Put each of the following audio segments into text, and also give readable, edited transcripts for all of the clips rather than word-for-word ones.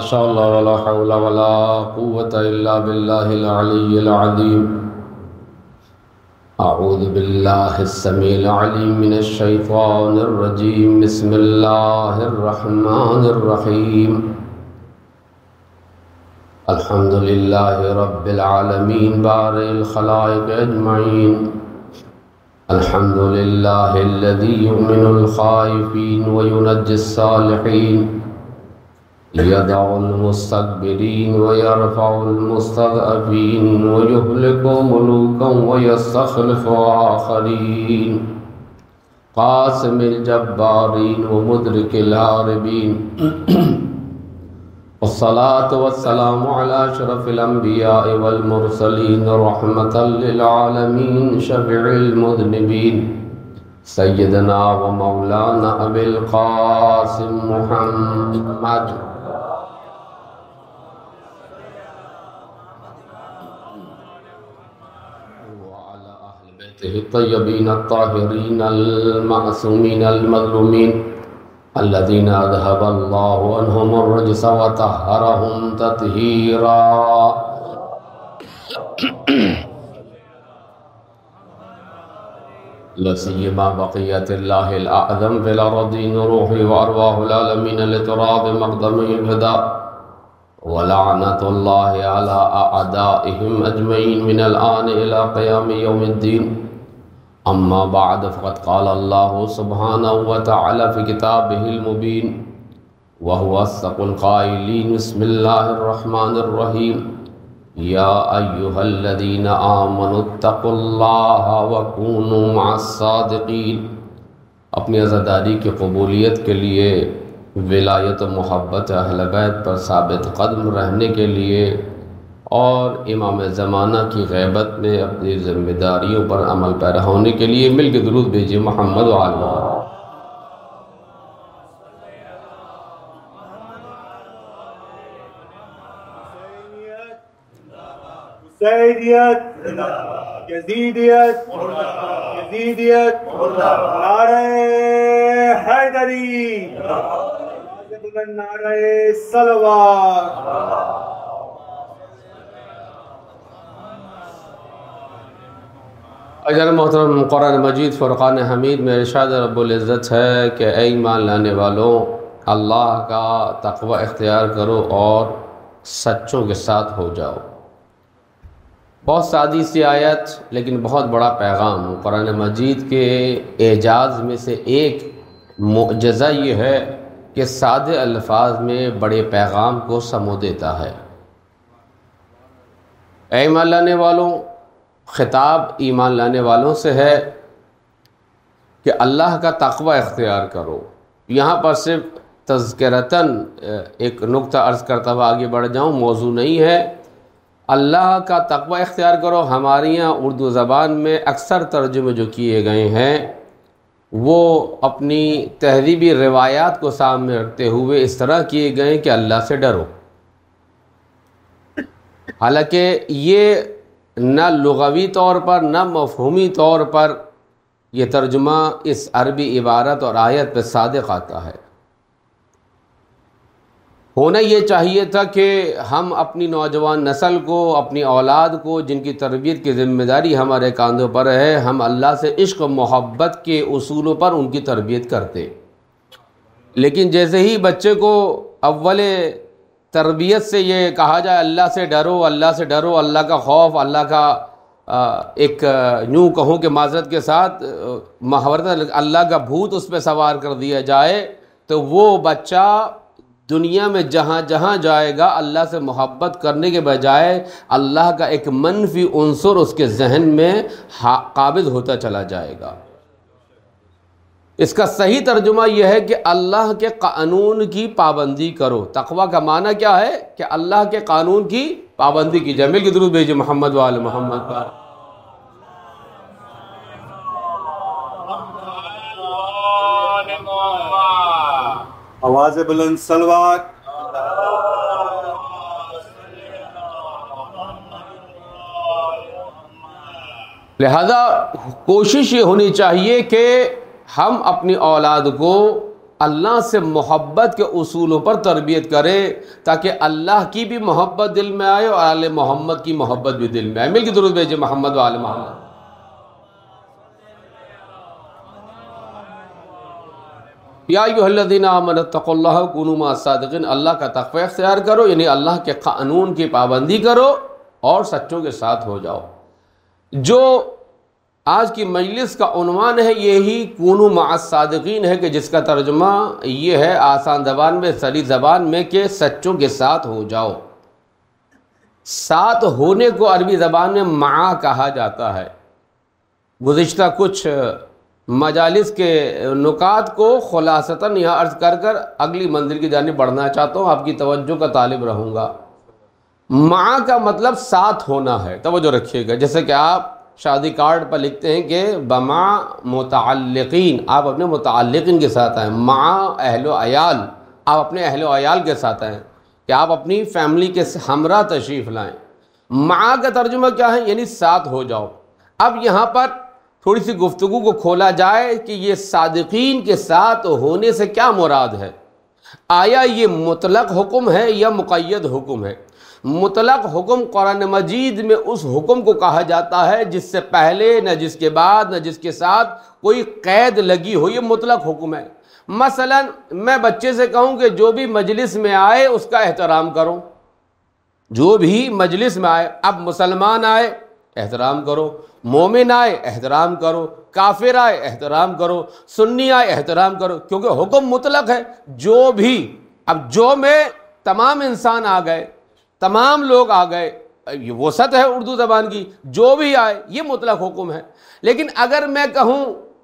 شاء اللہ ولا حول ولا قوة الا باللہ العلی العظیم۔ اعوذ باللہ السمیع العلیم من الشیطان الرجیم، بسم اللہ الرحمن الرحیم۔ الحمد للہ رب العالمین بارئ الخلائق اجمعین، الحمد للہ الذی یؤمن الخائفین وینجی الصالحین، يدع المستكبرين ويرفع المستضعفين ويهلك ملوكا ويستخلف آخرين، قاسم الجبارين ومدرك الهاربين، والصلاة والسلام على أشرف الأنبياء والمرسلين رحمة للعالمين شفيع المذنبين، سيدنا ومولانا أبي القاسم محمد الطيبين الطاهرين المعصومين المظلومين الذين أذهب الله عنهم الرجس وطهرهم تطهيرا، لا سيما بقية الله الأعظم في الأرضين روحي وأرواح العالمين لتراب مقدمه الفداء، ولعنة الله على أعدائهم أجمعين من الآن إلى قيام يوم الدين. أما بعد، فقد قال الله سبحانه وتعالى في كتابه المبين وهو أصدق القائلين، بسم الله الرحمن الرحيم، يا أيها الذين آمنوا اتقوا الله وكونوا مع الصادقين۔ اپنی عزاداری کی قبولیت کے لیے، ولایت و محبت اہل بیت پر ثابت قدم رہنے کے لیے اور امام زمانہ کی غیبت میں اپنی ذمہ داریوں پر عمل پیرا ہونے کے لیے مل کے درود بھیجیے محمد و آل محمد۔ حسینیت، یزیدیت، یزیدیت، نعرہ حیدری، نعرہ صلوات۔ اجر محترم، قرآن مجید فرقان حمید میں ارشاد رب العزت ہے کہ اے ایمان لانے والوں، اللہ کا تقوی اختیار کرو اور سچوں کے ساتھ ہو جاؤ۔ بہت سادی سی آیت لیکن بہت بڑا پیغام۔ قرآن مجید کے اعجاز میں سے ایک معجزہ یہ ہے کہ سادے الفاظ میں بڑے پیغام کو سمو دیتا ہے۔ اے ایمان لانے والوں، خطاب ایمان لانے والوں سے ہے کہ اللہ کا تقوی اختیار کرو۔ یہاں پر صرف تذکرتاً ایک نقطہ عرض کرتا ہوا آگے بڑھ جاؤں، موضوع نہیں ہے۔ اللہ کا تقوی اختیار کرو ہماری یہاں اردو زبان میں اکثر ترجمے جو کیے گئے ہیں وہ اپنی تہذیبی روایات کو سامنے رکھتے ہوئے اس طرح کیے گئے کہ اللہ سے ڈرو، حالانکہ یہ نہ لغوی طور پر نہ مفہومی طور پر یہ ترجمہ اس عربی عبارت اور آیت پہ صادق آتا ہے۔ ہونا یہ چاہیے تھا کہ ہم اپنی نوجوان نسل کو، اپنی اولاد کو، جن کی تربیت کی ذمہ داری ہمارے کاندھوں پر ہے، ہم اللہ سے عشق و محبت کے اصولوں پر ان کی تربیت کرتے۔ لیکن جیسے ہی بچے کو اول تربیت سے یہ کہا جائے اللہ سے ڈرو، اللہ سے ڈرو، اللہ کا خوف، اللہ کا ایک یوں کہوں کہ معذرت کے ساتھ محاورت اللہ کا بھوت اس پہ سوار کر دیا جائے، تو وہ بچہ دنیا میں جہاں جہاں جائے گا اللہ سے محبت کرنے کے بجائے اللہ کا ایک منفی عنصر اس کے ذہن میں قابض ہوتا چلا جائے گا۔ اس کا صحیح ترجمہ یہ ہے کہ اللہ کے قانون کی پابندی کرو۔ تقوی کا معنی کیا ہے؟ کہ اللہ کے قانون کی پابندی کی جائے۔ مل کے درود بھیجیے محمد و آل محمد پر۔ آواز بلند صلوات۔ لہذا کوشش یہ ہونی چاہیے کہ ہم اپنی اولاد کو اللہ سے محبت کے اصولوں پر تربیت کرے تاکہ اللہ کی بھی محبت دل میں آئے اور آل محمد کی محبت بھی دل میں آئے۔ مل کے درود بھیجے محمد و آل محمد۔ یا ایھا الذین آمنوا اتقوا اللہ وکونوا مع الصادقین، اللہ کا تقوی اختیار کرو، یعنی اللہ کے قانون کی پابندی کرو اور سچوں کے ساتھ ہو جاؤ۔ جو آج کی مجلس کا عنوان ہے یہی کونوا مع الصادقین ہے، کہ جس کا ترجمہ یہ ہے آسان زبان میں، سلی زبان میں، کہ سچوں کے ساتھ ہو جاؤ۔ ساتھ ہونے کو عربی زبان میں مع کہا جاتا ہے۔ گزشتہ کچھ مجالس کے نکات کو خلاصتاً یہاں عرض کر کر اگلی منزل کی جانب بڑھنا چاہتا ہوں، آپ کی توجہ کا طالب رہوں گا۔ مع کا مطلب ساتھ ہونا ہے، توجہ رکھیے گا۔ جیسے کہ آپ شادی کارڈ پر لکھتے ہیں کہ بمع متعلقین، آپ اپنے متعلقین کے ساتھ آئیں۔ مع اہل و عیال، آپ اپنے اہل و عیال کے ساتھ آئیں، کہ آپ اپنی فیملی کے ہمراہ تشریف لائیں۔ مع کا ترجمہ کیا ہے؟ یعنی ساتھ ہو جاؤ۔ اب یہاں پر تھوڑی سی گفتگو کو کھولا جائے کہ یہ صادقین کے ساتھ ہونے سے کیا مراد ہے؟ آیا یہ مطلق حکم ہے یا مقید حکم ہے؟ مطلق حکم قرآن مجید میں اس حکم کو کہا جاتا ہے جس سے پہلے نہ جس کے بعد نہ جس کے ساتھ کوئی قید لگی ہو، یہ مطلق حکم ہے۔ مثلا میں بچے سے کہوں کہ جو بھی مجلس میں آئے اس کا احترام کرو، جو بھی مجلس میں آئے، اب مسلمان آئے احترام کرو، مومن آئے احترام کرو، کافر آئے احترام کرو، سنی آئے احترام کرو، کیونکہ حکم مطلق ہے۔ جو بھی، اب جو میں تمام انسان آ گئے، تمام لوگ آ گئے، یہ وسعت ہے اردو زبان کی، جو بھی آئے، یہ مطلق حکم ہے۔ لیکن اگر میں کہوں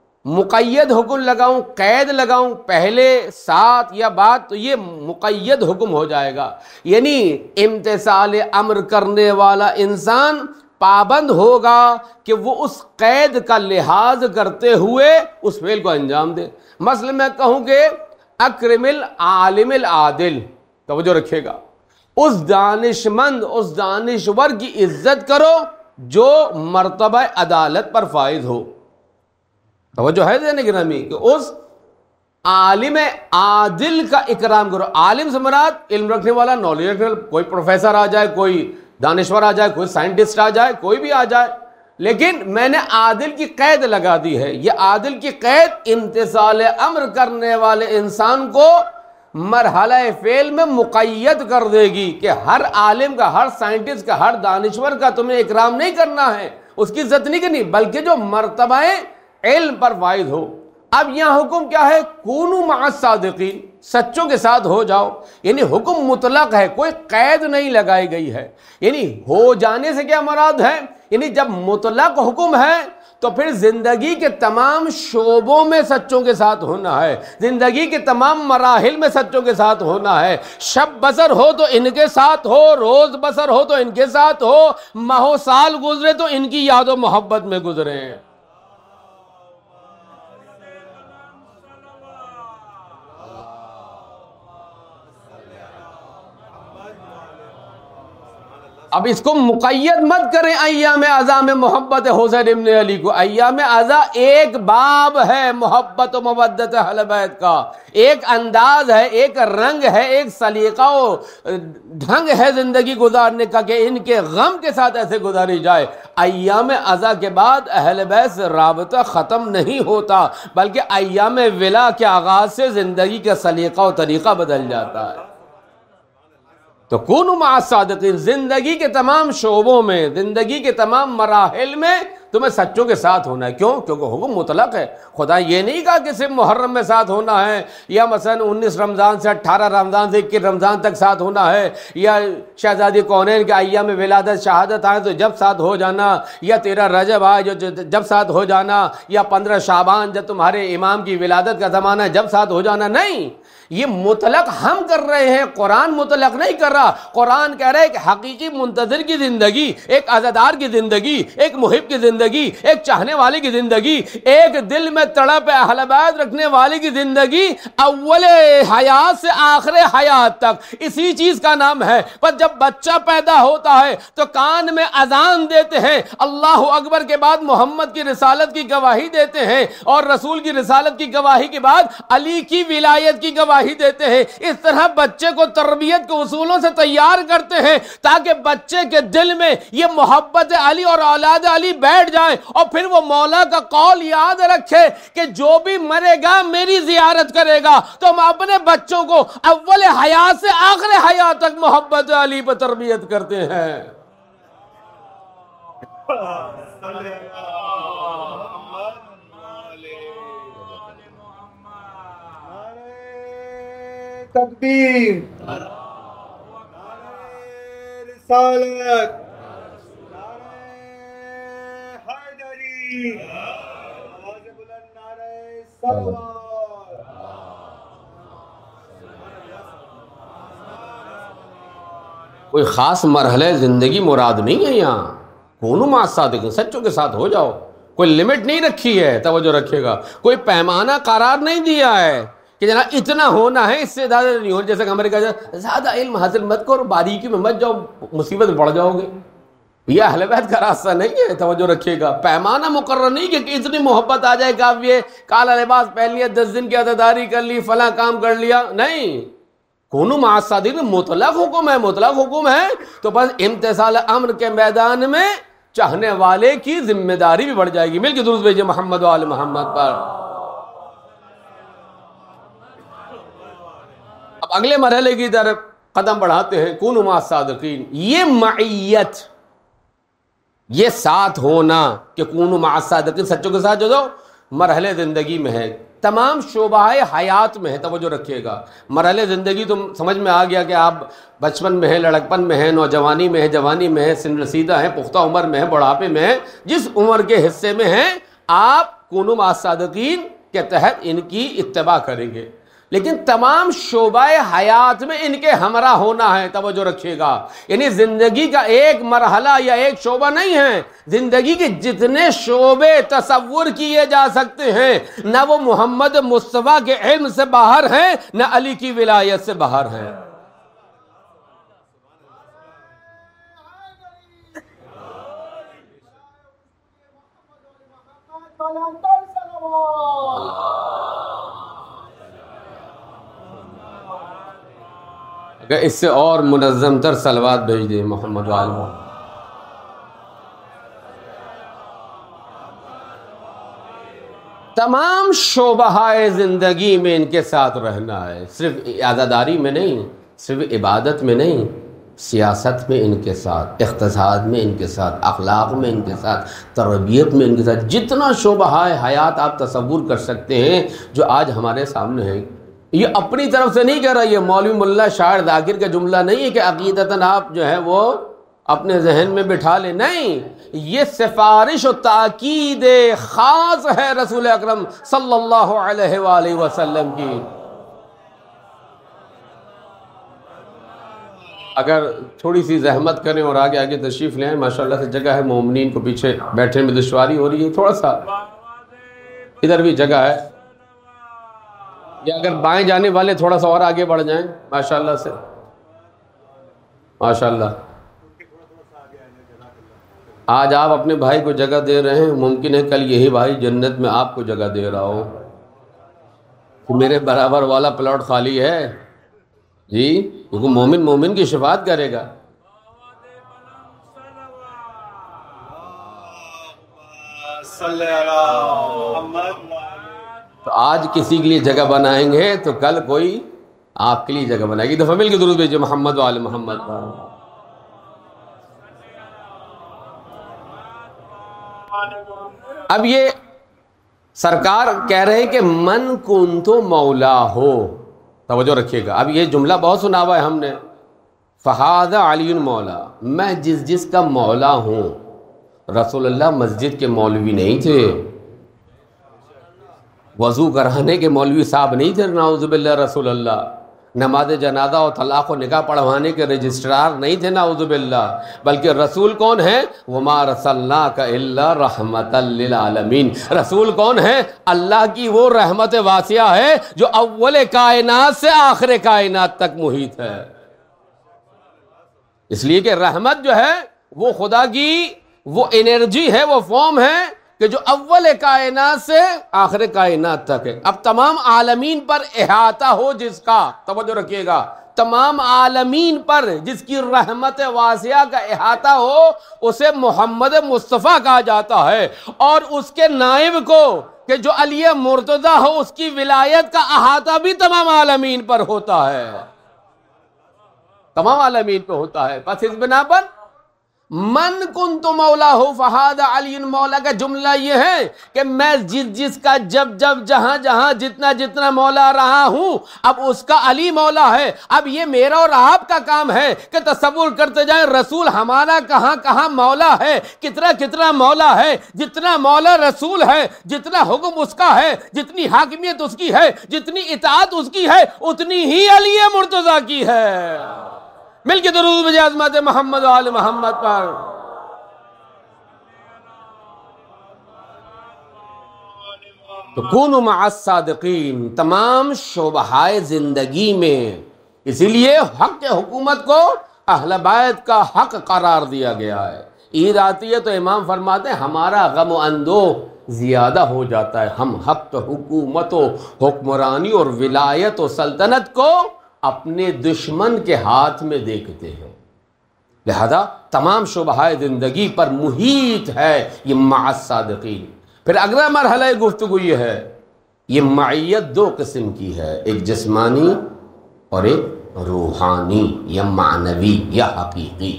مقید حکم لگاؤں، قید لگاؤں، پہلے ساتھ یا بعد، تو یہ مقید حکم ہو جائے گا۔ یعنی امتثال امر کرنے والا انسان پابند ہوگا کہ وہ اس قید کا لحاظ کرتے ہوئے اس فعل کو انجام دے۔ مثلا میں کہوں کہ اکرم العالم العادل، توجہ رکھیے گا، اس دانشمند، اس دانشور کی عزت کرو جو مرتبہ عدالت پر فائز ہو۔ توجہ ہے ذہن گرامی، کہ اس عالم عادل کا اکرام کرو۔ عالم سے مراد علم رکھنے والا، نالج رکھنے والا، کوئی پروفیسر آ جائے، کوئی دانشور آ جائے، کوئی سائنٹسٹ آ جائے، کوئی بھی آ جائے، لیکن میں نے عادل کی قید لگا دی ہے۔ یہ عادل کی قید امتثال امر کرنے والے انسان کو مرحلہ فعل میں مقید کر دے گی کہ ہر عالم کا، ہر سائنٹسٹ کا، ہر دانشور کا تمہیں اکرام نہیں کرنا ہے، اس کی عزت نہیں کرنی، بلکہ جو مرتبہ علم پر فائز ہو۔ اب یہاں حکم کیا ہے؟ کونوا مع الصادقین، سچوں کے ساتھ ہو جاؤ۔ یعنی حکم مطلق ہے، کوئی قید نہیں لگائی گئی ہے۔ یعنی ہو جانے سے کیا مراد ہے؟ یعنی جب مطلق حکم ہے تو پھر زندگی کے تمام شعبوں میں سچوں کے ساتھ ہونا ہے، زندگی کے تمام مراحل میں سچوں کے ساتھ ہونا ہے۔ شب بسر ہو تو ان کے ساتھ ہو، روز بسر ہو تو ان کے ساتھ ہو، ماہ و سال گزرے تو ان کی یاد و محبت میں گزرے۔ اب اس کو مقید مت کریں ایام عزا میں محبت حسین ابن علی کو۔ ایام عزا ایک باب ہے محبت و مودت اہل بیت کا، ایک انداز ہے، ایک رنگ ہے، ایک سلیقہ و ڈھنگ ہے زندگی گزارنے کا کہ ان کے غم کے ساتھ ایسے گزاری جائے۔ ایام عزا کے بعد اہل بیت سے رابطہ ختم نہیں ہوتا، بلکہ ایام ولا کے آغاز سے زندگی کا سلیقہ و طریقہ بدل جاتا ہے۔ تو کونوا مع الصادقین، زندگی کے تمام شعبوں میں، زندگی کے تمام مراحل میں تمہیں سچوں کے ساتھ ہونا ہے۔ کیوں؟ کیونکہ حکم مطلق ہے۔ خدا یہ نہیں کہا کہ صرف محرم میں ساتھ ہونا ہے، یا مثلا 19 رمضان سے 18 رمضان سے 21 رمضان تک ساتھ ہونا ہے، یا شہزادی کونین کے ایام ولادت شہادت آئے تو جب ساتھ ہو جانا، یا 13 رجب آئے جو جب ساتھ ہو جانا، یا 15 شعبان جب تمہارے امام کی ولادت کا زمانہ ہے جب ساتھ ہو جانا۔ نہیں، یہ مطلق ہم کر رہے ہیں، قرآن مطلق نہیں کر رہا۔ قرآن کہہ رہا ہے کہ حقیقی منتظر کی زندگی، ایک عزادار کی زندگی، ایک محب کی زندگی زندگی، ایک چاہنے والے کی زندگی، ایک دل میں تڑپ اہل بیت رکھنے والے کی زندگی اول حیات سے آخر حیات تک اسی چیز کا نام ہے۔ پر جب بچہ پیدا ہوتا ہے تو کان میں اذان دیتے ہیں، اللہ اکبر کے بعد محمد کی رسالت کی گواہی دیتے ہیں، اور رسول کی رسالت کی گواہی کے بعد علی کی ولایت کی گواہی دیتے ہیں۔ اس طرح بچے کو تربیت کے اصولوں سے تیار کرتے ہیں تاکہ بچے کے دل میں یہ محبت علی اور اولاد علی بیٹھ جائے، اور پھر وہ مولا کا قول یاد رکھے کہ جو بھی مرے گا میری زیارت کرے گا۔ تو ہم اپنے بچوں کو اول حیات سے آخر حیات تک محبت علی پر تربیت کرتے ہیں۔ تکبیر، رسالت، حیدری، آواز بلند نعرہ صلوات۔ کوئی خاص مرحلہ زندگی مراد نہیں ہے یہاں، کونوا مع الصادقین، سچوں کے ساتھ ہو جاؤ، کوئی لمٹ نہیں رکھی ہے، توجہ رکھے گا، کوئی پیمانہ قرار نہیں دیا ہے کہ جناب اتنا ہونا ہے، اس سے زیادہ نہیں ہونا، جیسے کہ ہمارے کہا زیادہ علم حاصل مت کرو، باریکی میں مت جاؤ، مصیبت میں پڑ جاؤ گے، یہ اہل بیت کا راستہ نہیں ہے، توجہ رکھیے گا۔ پیمانہ مقرر نہیں کہ اتنی محبت آ جائے کہ آپ یہ کالا لباس پہن لیا، 10 دن کی عزاداری کر لی، فلاں کام کر لیا، نہیں۔ کونوا مع الصادقین مطلق حکم ہے، مطلق حکم ہے، تو بس امتثال امر کے میدان میں چاہنے والے کی ذمہ داری بھی بڑھ جائے گی۔ مل کے درود بھیجئے محمد و آل محمد پر۔ اب اگلے مرحلے کی طرف قدم بڑھاتے ہیں، کونوا مع الصادقین، یہ معیت، یہ ساتھ ہونا کہ کونوا مع الصادقین، سچوں کے ساتھ جو دو مرحلے زندگی میں ہے، تمام شعبہ حیات میں ہے، توجہ رکھیے گا۔ مرحلے زندگی تم سمجھ میں آ گیا کہ آپ بچپن میں ہیں، لڑکپن میں ہیں، نوجوانی میں ہے، جوانی میں ہے، سن رسیدہ ہیں، پختہ عمر میں ہے، بڑھاپے میں ہے، جس عمر کے حصے میں ہیں آپ کونوا مع الصادقین کے تحت ان کی اتباع کریں گے، لیکن تمام شعبہ حیات میں ان کے ہمراہ ہونا ہے، توجہ رکھیے گا۔ یعنی زندگی کا ایک مرحلہ یا ایک شعبہ نہیں ہے، زندگی کے جتنے شعبے تصور کیے جا سکتے ہیں، نہ وہ محمد مصطفیٰ کے علم سے باہر ہیں، نہ علی کی ولایت سے باہر ہیں۔ اگر اس سے اور منظم تر صلوات بھیج دیں محمد و آل محمد۔ تمام شعبہ زندگی میں ان کے ساتھ رہنا ہے، صرف عزاداری میں نہیں، صرف عبادت میں نہیں، سیاست میں ان کے ساتھ، اقتصاد میں ان کے ساتھ، اخلاق میں ان کے ساتھ، تربیت میں ان کے ساتھ، جتنا شعبہ حیات آپ تصور کر سکتے ہیں جو آج ہمارے سامنے ہے۔ یہ اپنی طرف سے نہیں کہہ رہا، یہ مولوی ملا شاعر ذاکر کا جملہ نہیں ہے کہ عقیدتاً آپ جو ہے وہ اپنے ذہن میں بٹھا لیں، نہیں، یہ سفارش و تاکید خاص ہے رسول اکرم صلی اللہ علیہ وآلہ وسلم کی۔ اگر تھوڑی سی زحمت کریں اور آگے آگے تشریف لیں، ماشاءاللہ سے جگہ ہے، مومنین کو پیچھے بیٹھنے میں دشواری ہو رہی ہے، تھوڑا سا ادھر بھی جگہ ہے، یا اگر بائیں جانے والے تھوڑا سا اور آگے بڑھ جائیں، ماشاءاللہ سے، ماشاءاللہ۔ آج آپ اپنے بھائی کو جگہ دے رہے ہیں، ممکن ہے کل یہی بھائی جنت میں آپ کو جگہ دے رہا ہو کہ میرے برابر والا پلاٹ خالی ہے جی، کیونکہ مومن مومن کی شفاعت کرے گا۔ تو آج کسی کے لیے جگہ بنائیں گے تو کل کوئی آپ کے لیے جگہ بنائے گی۔ دفعہ مل کے درود بھیجئے محمد و آل محمد۔ اب یہ سرکار کہہ رہے ہیں کہ من کنتو مولا ہو، توجہ رکھیے گا۔ اب یہ جملہ بہت سنا ہوا ہے ہم نے، فہذا علی مولا، میں جس کا مولا ہوں۔ رسول اللہ مسجد کے مولوی نہیں تھے، وضو کرانے کے مولوی صاحب نہیں تھے، نعوذ باللہ رسول اللہ، نماز جنازہ اور طلاق و نکاح پڑھوانے کے رجسٹرار نہیں تھے نعوذ باللہ، بلکہ رسول کون ہے؟ وما رسلناک الا رحمتا للعالمین۔ رسول کون ہے؟ اللہ کی وہ رحمت واسعہ ہے جو اول کائنات سے آخر کائنات تک محیط ہے۔ اس لیے کہ رحمت جو ہے وہ خدا کی وہ انرجی ہے، وہ فارم ہے کہ جو اول کائنات سے آخر کائنات تک ہے۔ اب تمام عالمین پر احاطہ ہو جس کا، توجہ رکھیے گا، تمام عالمین پر جس کی رحمت واسعہ کا احاطہ ہو اسے محمد مصطفیٰ کہا جاتا ہے، اور اس کے نائب کو کہ جو علی مرتضیٰ ہو اس کی ولایت کا احاطہ بھی تمام عالمین پر ہوتا ہے، تمام عالمین پہ ہوتا ہے۔ بس اس بنا پر من کنت مولا ہو فہذا علی مولا کا جملہ یہ ہے کہ میں جس کا جب جہاں جتنا جتنا مولا رہا ہوں اب اس کا علی مولا ہے۔ اب یہ میرا اور آپ کا کام ہے کہ تصور کرتے جائیں رسول ہمارا کہاں کہاں مولا ہے، کتنا مولا ہے۔ جتنا مولا رسول ہے، جتنا حکم اس کا ہے، جتنی حاکمیت اس کی ہے، جتنی اطاعت اس کی ہے، اتنی ہی علی مرتضیٰ کی ہے۔ مل کے درود بھیجیں عظمت محمد و آل محمد پر۔ تو کونوا مع الصادقین تمام شعبۂ زندگی میں، اسی لیے حق حکومت کو اہل بیت کا حق قرار دیا گیا ہے۔ عید آتی ہے تو امام فرماتے ہیں ہمارا غم و اندوہ زیادہ ہو جاتا ہے، ہم حق حکومت و حکمرانی اور ولایت و سلطنت کو اپنے دشمن کے ہاتھ میں دیکھتے ہیں، لہذا تمام شعبۂ زندگی پر محیط ہے یہ مع الصادقین۔ پھر اگلا مرحلہ گفتگو یہ ہے، یہ معیت دو قسم کی ہے، ایک جسمانی اور ایک روحانی یا معنوی یا حقیقی۔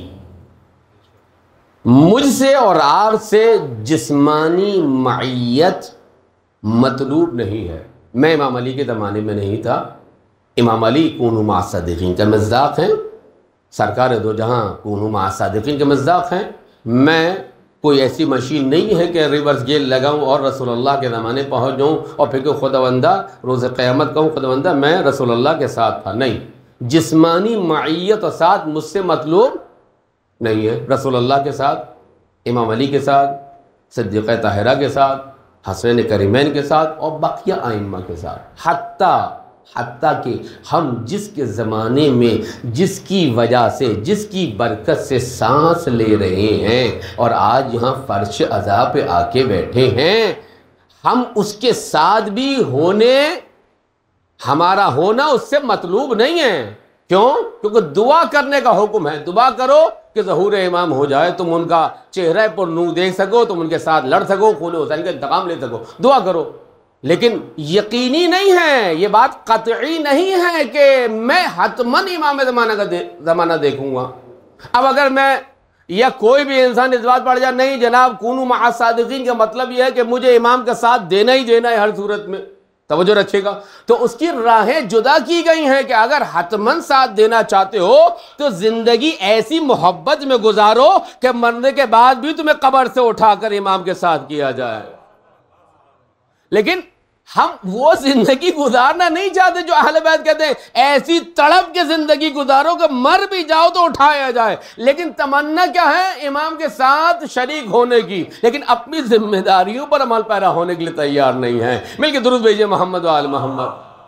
مجھ سے اور آپ سے جسمانی معیت مطلوب نہیں ہے۔ میں امام علی کے زمانے میں نہیں تھا، امام علی کونوا مع الصادقین کے مصداق ہیں، سرکار دو جہاں کونوا مع الصادقین کے مصداق ہیں۔ میں کوئی ایسی مشین نہیں ہے کہ ریورس گیئر لگاؤں اور رسول اللہ کے زمانے پہنچ جاؤں اور پھر کہ خداوندہ روز قیامت کہوں خداوندہ میں رسول اللہ کے ساتھ تھا، نہیں۔ جسمانی معیت و ساتھ مجھ سے مطلوب نہیں ہے، رسول اللہ کے ساتھ، امام علی کے ساتھ، صدیقہ طاہرہ کے ساتھ، حسنین کریمین کے ساتھ اور بقیہ ائمہ کے ساتھ، حتیٰ کہ ہم جس کے زمانے میں جس کی وجہ سے جس کی برکت سے سانس لے رہے ہیں اور آج یہاں فرش عزا پہ آ کے بیٹھے ہیں، ہم اس کے ساتھ بھی ہمارا ہونا اس سے مطلوب نہیں ہے۔ کیوں؟ کیونکہ دعا کرنے کا حکم ہے، دعا کرو کہ ظہور امام ہو جائے، تم ان کا چہرہ پر نور دیکھ سکو، تم ان کے ساتھ لڑ سکو، خون حسین کا انتقام لے سکو، دعا کرو۔ لیکن یقینی نہیں ہے، یہ بات قطعی نہیں ہے کہ میں حتماً امام زمانہ دیکھوں گا۔ اب اگر میں یا کوئی بھی انسان اس بات پڑھ جائے نہیں جناب کونوا مع الصادقین کا مطلب یہ ہے کہ مجھے امام کا ساتھ دینا ہی دینا ہے ہر صورت میں، توجہ رکھیے گا، تو اس کی راہیں جدا کی گئی ہیں کہ اگر حتماً ساتھ دینا چاہتے ہو تو زندگی ایسی محبت میں گزارو کہ مرنے کے بعد بھی تمہیں قبر سے اٹھا کر امام کے ساتھ کیا جائے۔ لیکن ہم وہ زندگی گزارنا نہیں چاہتے جو اہل بیت کہتے ہیں ایسی تڑپ کے زندگی گزارو کہ مر بھی جاؤ تو اٹھایا جائے، لیکن تمنا کیا ہے؟ امام کے ساتھ شریک ہونے کی، لیکن اپنی ذمہ داریوں پر عمل پیرا ہونے کے لیے تیار نہیں ہے۔ مل کے درود بھیجئے محمد و آل محمد۔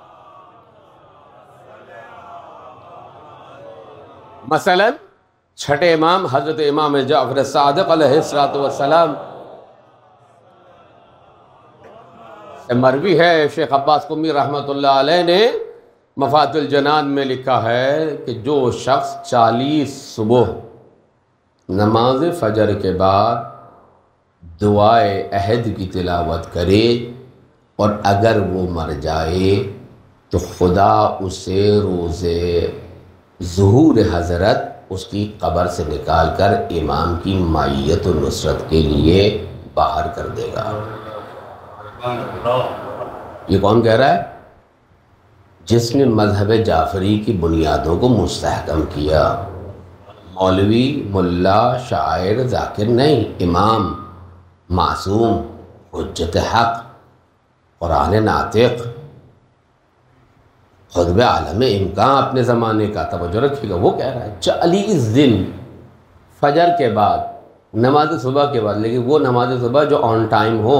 مثلا چھٹے امام حضرت امام جعفر صادق علیہ السلام مروی ہے، شیخ عباس قمی رحمۃ اللہ علیہ نے مفاتح الجنان میں لکھا ہے کہ جو شخص 40 صبح نماز فجر کے بعد دعائے عہد کی تلاوت کرے اور اگر وہ مر جائے تو خدا اسے روز ظہور حضرت اس کی قبر سے نکال کر امام کی معیت و نصرت کے لیے باہر کر دے گا۔ یہ کون کہہ رہا ہے؟ جس نے مذہب جعفری کی بنیادوں کو مستحکم کیا، مولوی، ملا، شاعر، ذاکر نہیں، امام، معصوم، حجت حق، قرآن ناطق، خطبہ عالم امکان اپنے زمانے کا، توجہ رکھیے گا، وہ کہہ رہا ہے 40 دن فجر کے بعد، نماز صبح کے بعد، لیکن وہ نماز صبح جو آن ٹائم ہو،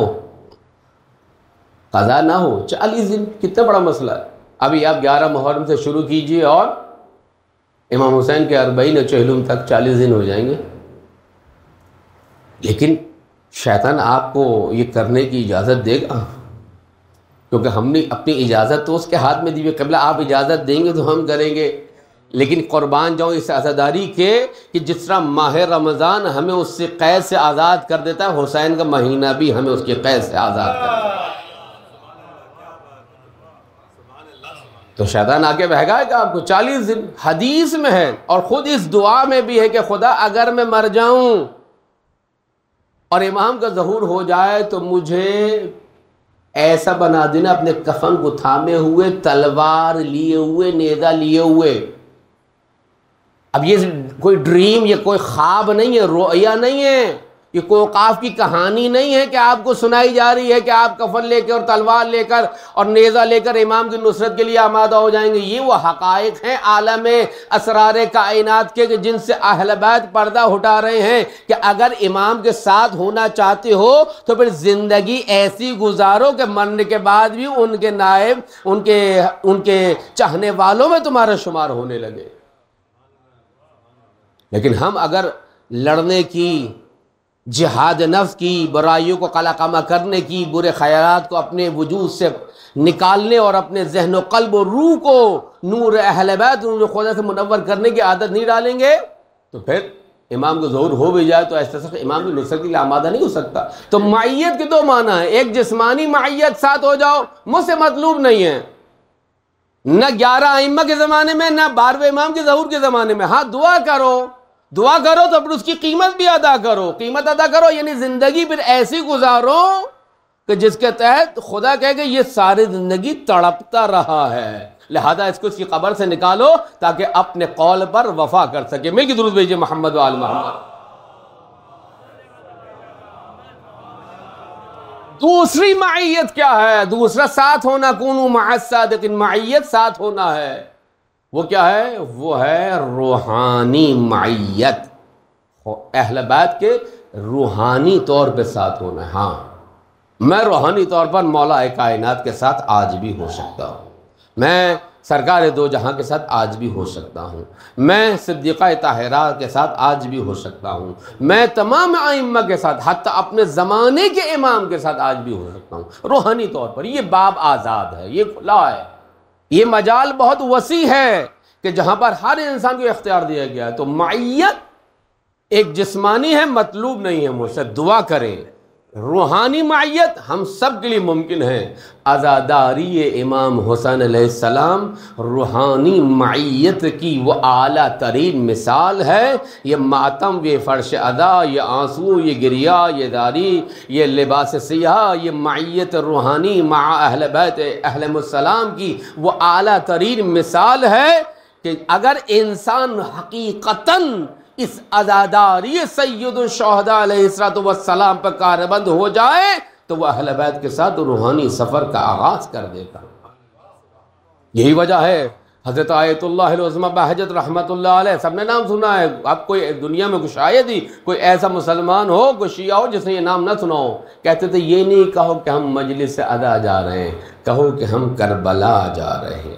قضا نہ ہو۔ 40 دن کتنا بڑا مسئلہ ہے۔ ابھی آپ 11 محرم سے شروع کیجئے اور امام حسین کے 40 چہلم تک 40 دن ہو جائیں گے، لیکن شیطان آپ کو یہ کرنے کی اجازت دے گا؟ کیونکہ ہم نے اپنی اجازت تو اس کے ہاتھ میں دی ہوئی، قبلہ آپ اجازت دیں گے تو ہم کریں گے، لیکن قربان جاؤں اس عزاداری کے کہ جس طرح ماہ رمضان ہمیں اس سے قید سے آزاد کر دیتا ہے، حسین کا مہینہ بھی ہمیں اس کے قید سے آزاد کر دیتا ہے۔ تو شیطان آگے بہگائے گا آپ کو 40 دن، حدیث میں ہے اور خود اس دعا میں بھی ہے کہ خدا اگر میں مر جاؤں اور امام کا ظہور ہو جائے تو مجھے ایسا بنا دینا اپنے کفن کو تھامے ہوئے، تلوار لیے ہوئے، نیزہ لیے ہوئے۔ اب یہ کوئی ڈریم، یہ کوئی خواب نہیں ہے، رؤیا نہیں ہے، یہ کوئی اوقاف کی کہانی نہیں ہے کہ آپ کو سنائی جا رہی ہے کہ آپ کفن لے کے اور تلوار لے کر اور نیزہ لے کر امام کی نصرت کے لیے آمادہ ہو جائیں گے۔ یہ وہ حقائق ہیں عالم اسرار کائنات کے کہ جن سے اہل بیت پردہ ہٹا رہے ہیں کہ اگر امام کے ساتھ ہونا چاہتے ہو تو پھر زندگی ایسی گزارو کہ مرنے کے بعد بھی ان کے نائب، ان کے چاہنے والوں میں تمہارا شمار ہونے لگے۔ لیکن ہم اگر لڑنے کی، جہاد نفس کی، برائیوں کو قلقمہ کرنے کی، برے خیالات کو اپنے وجود سے نکالنے اور اپنے ذہن و قلب و روح کو نور اہل بیت، نور خدا سے منور کرنے کی عادت نہیں ڈالیں گے تو پھر امام کو ظہور ہو بھی جائے تو ایسا سخت امام کی نصرت کے لیے آمادہ نہیں ہو سکتا۔ تو معیت کے دو معنی ہیں، ایک جسمانی معیت، ساتھ ہو جاؤ، مجھ سے مطلوب نہیں ہے، نہ 11 ائمہ کے زمانے میں، نہ 12ویں امام کے ظہور کے زمانے میں۔ ہاں دعا کرو تو پھر اس کی قیمت بھی ادا کرو، قیمت ادا کرو یعنی زندگی پھر ایسی گزارو کہ جس کے تحت خدا کہے کہ یہ ساری زندگی تڑپتا رہا ہے، لہذا اس کو اس کی قبر سے نکالو تاکہ اپنے قول پر وفا کر سکے۔ مل کے درود بھیجئے محمد و آل محمد۔ دوسری معیت کیا ہے؟ دوسرا ساتھ ہونا، کونوا مع الصادقین، معیت ساتھ ہونا ہے۔ وہ کیا ہے؟ وہ ہے روحانی معیت، اہل بیت کے روحانی طور پہ ساتھ ہونا ہے۔ ہاں میں روحانی طور پر مولا کائنات کے ساتھ آج بھی ہو سکتا ہوں، میں سرکار دو جہاں کے ساتھ آج بھی ہو سکتا ہوں، میں صدیقہ طاہرہ کے ساتھ آج بھی ہو سکتا ہوں، میں تمام ائمہ کے ساتھ، حتی اپنے زمانے کے امام کے ساتھ آج بھی ہو سکتا ہوں روحانی طور پر۔ یہ باب آزاد ہے، یہ کھلا ہے، یہ مجال بہت وسیع ہے کہ جہاں پر ہر انسان کو اختیار دیا گیا ہے۔ تو معیت ایک جسمانی ہے، مطلوب نہیں ہے مجھ سے، دعا کریں۔ روحانی معیت ہم سب کے لیے ممکن ہے۔ عزاداری امام حسین علیہ السلام روحانی معیت کی وہ اعلیٰ ترین مثال ہے۔ یہ ماتم، یہ فرش ادا، یہ آنسو، یہ گریہ، یہ داری، یہ لباس سیاہ، یہ معیت روحانی مع اہل بیت علیہم السلام کی وہ اعلیٰ ترین مثال ہے کہ اگر انسان حقیقتاً اس عزاداری سید الشہداء علیہ السلام پر کاربند ہو جائے تو وہ اہل بیت کے ساتھ روحانی سفر کا آغاز کر دے گا۔ یہی وجہ ہے حضرت آیت اللہ العظمہ بہجت رحمت اللہ علیہ، سب نے نام سنا ہے، اب کوئی دنیا میں شاید ہی کوئی ایسا مسلمان ہو، کوئی شیعہ ہو جس نے یہ نام نہ سنا ہو۔ کہتے تھے یہ نہیں کہو کہ ہم مجلس ادا جا رہے ہیں، کہو کہ ہم کربلا جا رہے ہیں۔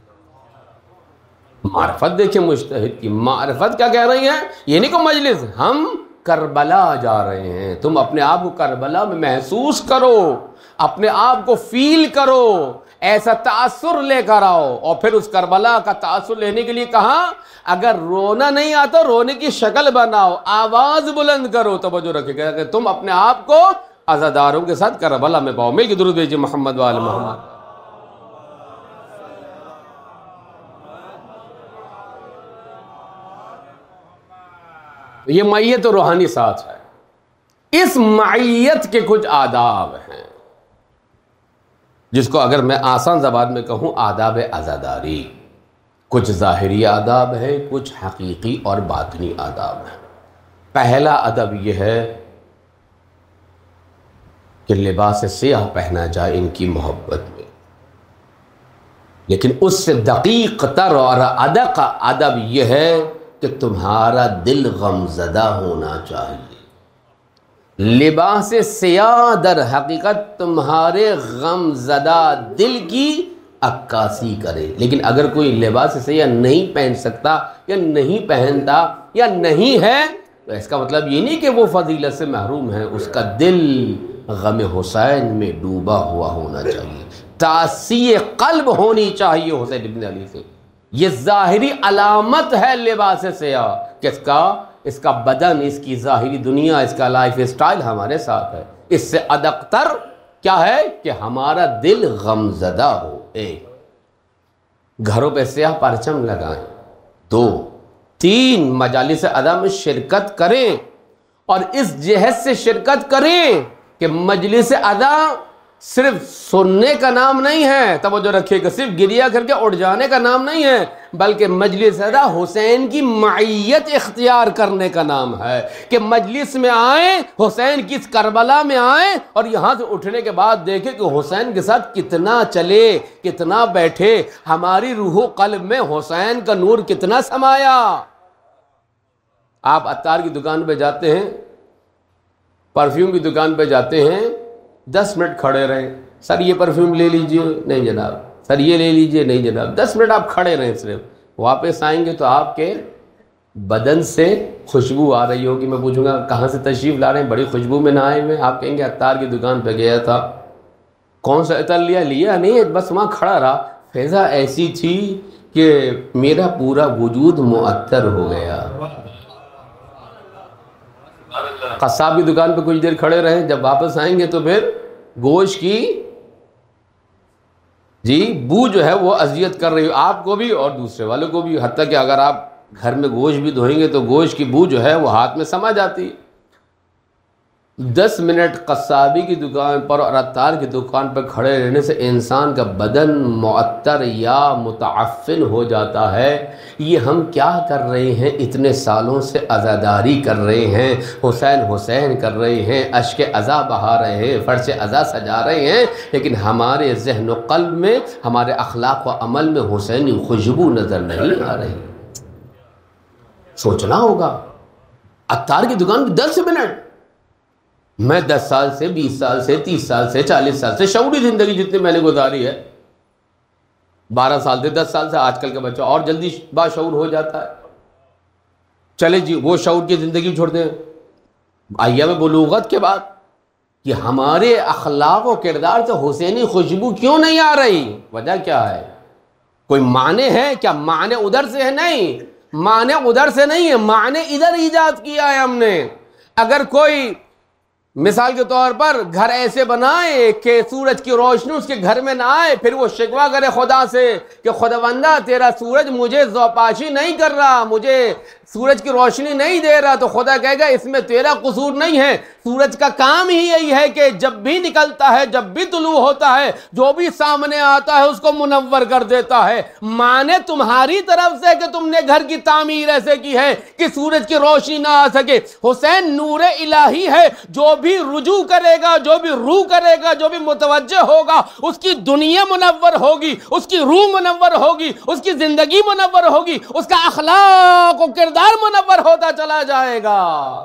معرفت دیکھیں مجتہد کی، معرفت کیا کہہ رہی ہیں؟ یہ نہیں کہ مجلس، ہم کربلا جا رہے ہیں۔ تم اپنے آپ کو کربلا میں محسوس کرو، اپنے آپ کو فیل کرو، ایسا تاثر لے کر آؤ۔ اور پھر اس کربلا کا تاثر لینے کے لیے کہا اگر رونا نہیں آتا رونے کی شکل بناؤ، آواز بلند کرو۔ توجہ رکھے گا کہ تم اپنے آپ کو عزاداروں کے ساتھ کربلا میں پاؤ۔ مل کے درود بھیجئے محمد و آل محمد۔ یہ معیت و روحانی ساتھ ہے۔ اس معیت کے کچھ آداب ہیں جس کو اگر میں آسان زبان میں کہوں آداب عزاداری، کچھ ظاہری آداب ہیں، کچھ حقیقی اور باطنی آداب ہیں۔ پہلا ادب یہ ہے کہ لباس سیاہ پہنا جائے ان کی محبت میں، لیکن اس سے دقیق تر اور ادق ادب یہ ہے کہ تمہارا دل غم زدہ ہونا چاہیے۔ لباس سیاہ در حقیقت تمہارے غم زدہ دل کی عکاسی کرے۔ لیکن اگر کوئی لباس سیاہ نہیں پہن سکتا یا نہیں پہنتا یا نہیں ہے تو اس کا مطلب یہ نہیں کہ وہ فضیلت سے محروم ہے، اس کا دل غم حسین میں ڈوبا ہوا ہونا چاہیے، تعصی قلب ہونی چاہیے حسین ابن علی سے۔ یہ ظاہری علامت ہے لباس سیاہ، کس کا؟ اس کا بدن، اس کی ظاہری دنیا، اس کا لائف اسٹائل ہمارے ساتھ ہے۔ اس سے ادق تر کیا ہے کہ ہمارا دل غم زدہ ہو۔ ایک، گھروں پہ سیاہ پرچم لگائیں۔ دو، تین، مجالس ادا میں شرکت کریں اور اس جہت سے شرکت کریں کہ مجلس ادا صرف سننے کا نام نہیں ہے، توجہ رکھیے کہ صرف گریا کر کے اٹھ جانے کا نام نہیں ہے، بلکہ مجلس ادا حسین کی معیت اختیار کرنے کا نام ہے، کہ مجلس میں آئیں، حسین کی کربلا میں آئیں اور یہاں سے اٹھنے کے بعد دیکھیں کہ حسین کے ساتھ کتنا چلے، کتنا بیٹھے، ہماری روح و قلب میں حسین کا نور کتنا سمایا۔ آپ عطار کی دکان پہ جاتے ہیں، پرفیوم کی دکان پہ جاتے ہیں، 10 منٹ کھڑے رہیں، سر یہ پرفیوم لے لیجئے، نہیں جناب، سر یہ لے لیجئے، نہیں جناب، 10 منٹ آپ کھڑے رہیں، صرف واپس آئیں گے تو آپ کے بدن سے خوشبو آ رہی ہوگی۔ میں پوچھوں گا کہاں سے تشریف لا رہے ہیں، بڑی خوشبو میں نہ آئے ہوئے، آپ کہیں گے عطار کی دکان پہ گیا تھا۔ کون سا عطر لیا نہیں، بس وہاں کھڑا رہا، فضا ایسی تھی کہ میرا پورا وجود معطر ہو گیا۔ قصاب کی دکان پہ کچھ دیر کھڑے رہیں، جب واپس آئیں گے تو پھر گوشت کی بو جو ہے وہ اذیت کر رہی ہو آپ کو بھی اور دوسرے والوں کو بھی، حتیٰ کہ اگر آپ گھر میں گوشت بھی دھوئیں گے تو گوشت کی بو جو ہے وہ ہاتھ میں سما جاتی ہے۔ 10 منٹ قصابی کی دکان پر اور عطار کی دکان پر کھڑے رہنے سے انسان کا بدن معطر یا متعفن ہو جاتا ہے۔ یہ ہم کیا کر رہے ہیں؟ اتنے سالوں سے عزاداری کر رہے ہیں، حسین حسین کر رہے ہیں، اشک عزا بہا رہے ہیں، فرش عزا سجا رہے ہیں، لیکن ہمارے ذہن و قلب میں، ہمارے اخلاق و عمل میں حسینی خوشبو نظر نہیں آ رہی۔ سوچنا ہوگا۔ عطار کی دکان پہ 10 منٹ، میں 10 سال سے، 20 سال سے، 30 سال سے، 40 سال سے، شعوری زندگی جتنی میں نے گزاری ہے، 12 سال سے، 10 سال سے، آج کل کا بچہ اور جلدی باشعور ہو جاتا ہے۔ چلے جی وہ شعور کی زندگی چھوڑتے ہیں، ایام بلوغت کے بعد کہ ہمارے اخلاق و کردار سے حسینی خوشبو کیوں نہیں آ رہی؟ وجہ کیا ہے؟ کوئی معنی ہے کیا؟ معنی ادھر سے ہے؟ نہیں، معنی ادھر سے نہیں ہے، معنی ادھر ایجاد کیا ہے ہم نے۔ اگر کوئی مثال کے طور پر گھر ایسے بنائے کہ سورج کی روشنی اس کے گھر میں نہ آئے، پھر وہ شکوہ کرے خدا سے کہ خداوندہ تیرا سورج مجھے زوپاشی نہیں کر رہا، مجھے سورج کی روشنی نہیں دے رہا، تو خدا کہے گا اس میں تیرا قصور نہیں ہے، سورج کا کام ہی یہی ہے کہ جب بھی نکلتا ہے، جب بھی طلوع ہوتا ہے، جو بھی سامنے آتا ہے اس کو منور کر دیتا ہے۔ معنی تمہاری طرف سے کہ تم نے گھر کی تعمیر ایسے کی ہے کہ سورج کی روشنی نہ آ سکے۔ حسین نور الہی ہے، جو بھی رجوع کرے گا، جو بھی روح کرے گا، جو بھی متوجہ ہوگا، اس کی دنیا منور ہوگی، اس کی روح منور ہوگی، اس کی زندگی منور ہوگی، اس کا اخلاق و کردار منور ہوتا چلا جائے گا۔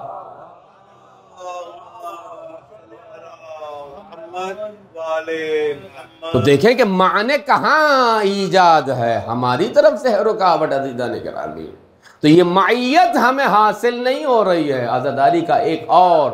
تو دیکھیں کہ معنی کہاں ایجاد ہے، ہماری طرف سے ہے رکاوٹ عزیزان گرامی۔ تو یہ معیت ہمیں حاصل نہیں ہو رہی ہے۔ عزاداری کا ایک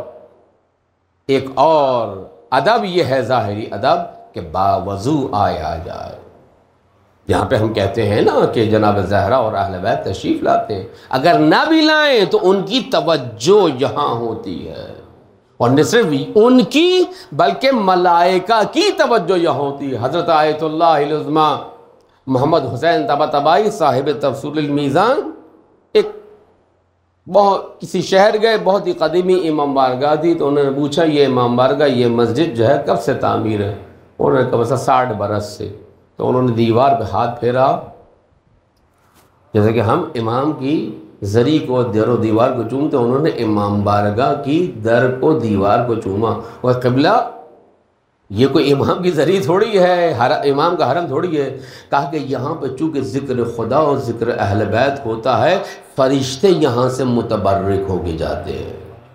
اور ادب یہ ہے، ظاہری ادب، کہ باوضو آیا جائے۔ یہاں پہ ہم کہتے ہیں نا کہ جناب زہرا اور اہل بیت تشریف لاتے ہیں، اگر نہ بھی لائیں تو ان کی توجہ یہاں ہوتی ہے، اور نہ صرف ان کی بلکہ ملائکہ کی توجہ یہاں ہوتی ہے۔ حضرت آیت اللہ العظمیٰ محمد حسین طباطبائی صاحب تفسیر المیزان ایک کسی شہر گئے، بہت ہی قدیمی امام بارگاہ تھی، تو انہوں نے پوچھا یہ امام بارگاہ، یہ مسجد جو ہے کب سے تعمیر ہے؟ انہوں نے کہا بس 60 برس سے۔ تو انہوں نے دیوار پہ ہاتھ پھیرا، جیسے کہ ہم امام کی زری کو، در و دیوار کو چومتے، انہوں نے امام بارگاہ کی در کو، دیوار کو چوما، اور قبلہ یہ کوئی امام کی ذریعہ تھوڑی ہے، امام کا حرم تھوڑی ہے. کہا کہ یہاں پہ چونکہ ذکر خدا اور ذکر اہل بیت ہوتا ہے، فرشتے یہاں سے متبرک ہو کے جاتے ہیں.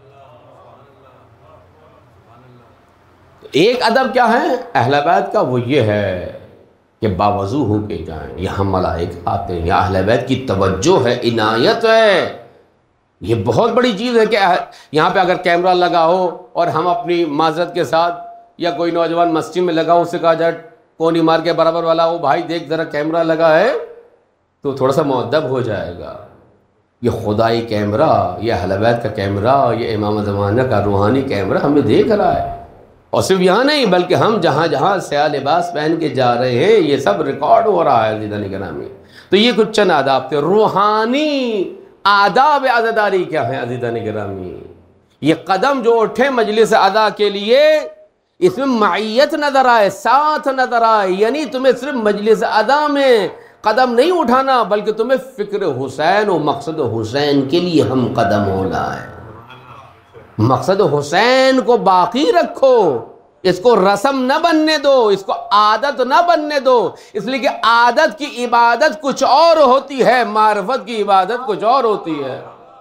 ایک ادب کیا ہے اہل بیت کا؟ وہ یہ ہے کہ باوضو ہو کے جائیں. یہاں ملائکہ آتے ہیں، یہاں اہل بیت کی توجہ ہے، عنایت ہے. یہ بہت بڑی چیز ہے کہ یہاں پہ اگر کیمرہ لگا ہو اور ہم اپنی معذرت کے ساتھ، یا کوئی نوجوان مسجد میں لگا ہو، اس سے کہا جائے کونی مار کے برابر والا ہو، بھائی دیکھ ذرا کیمرہ لگا ہے، تو تھوڑا سا مؤدب ہو جائے گا. یہ خدائی کیمرہ، یہ اہل بیت کا کیمرہ، یہ امام زمانہ کا روحانی کیمرہ ہمیں دیکھ رہا ہے. اور صرف یہاں نہیں بلکہ ہم جہاں جہاں سیاہ لباس پہن کے جا رہے ہیں یہ سب ریکارڈ ہو رہا ہے عزیزان گرامی. تو یہ کچھ چند آداب تھے. روحانی آداب عزاداری کیا ہیں عزیزان گرامی؟ یہ قدم جو اٹھے مجلس ادا کے لیے، اس میں معیت نظر آئے، ساتھ نظر آئے. یعنی تمہیں صرف مجلس ادا میں قدم نہیں اٹھانا بلکہ تمہیں فکر حسین و مقصد حسین کے لیے ہم قدم ہونا ہے. مقصد حسین کو باقی رکھو، اس کو رسم نہ بننے دو، اس کو عادت نہ بننے دو. اس لیے کہ عادت کی عبادت کچھ اور ہوتی ہے، معرفت کی عبادت کچھ اور ہوتی ہے.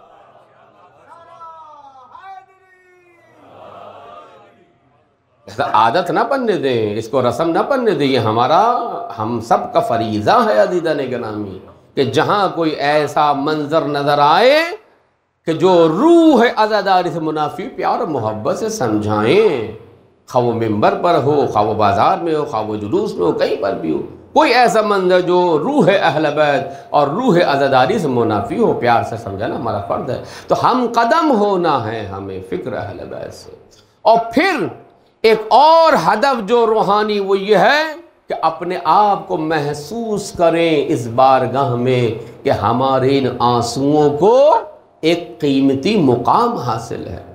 عادت نہ بننے دیں، اس کو رسم نہ بننے دیں. یہ ہم سب کا فریضہ ہے عزیزان گرامی کہ جہاں کوئی ایسا منظر نظر آئے کہ جو روح عزاداری سے منافی، پیار و محبت سے سمجھائیں. خواہ وہ ممبر پر ہو، خواہ وہ بازار میں ہو، خواہ وہ جلوس میں ہو، کہیں پر بھی ہو، کوئی ایسا منظر جو روح اہل بیت اور روح عزاداری سے منافی ہو، پیار سے سمجھانا ہمارا فرض ہے. تو ہم قدم ہونا ہے ہمیں فکر اہل بیت سے. اور پھر ایک اور ہدف جو روحانی وہ یہ ہے کہ اپنے آپ کو محسوس کریں اس بارگاہ میں کہ ہمارے ان آنسوؤں کو ایک قیمتی مقام حاصل ہے.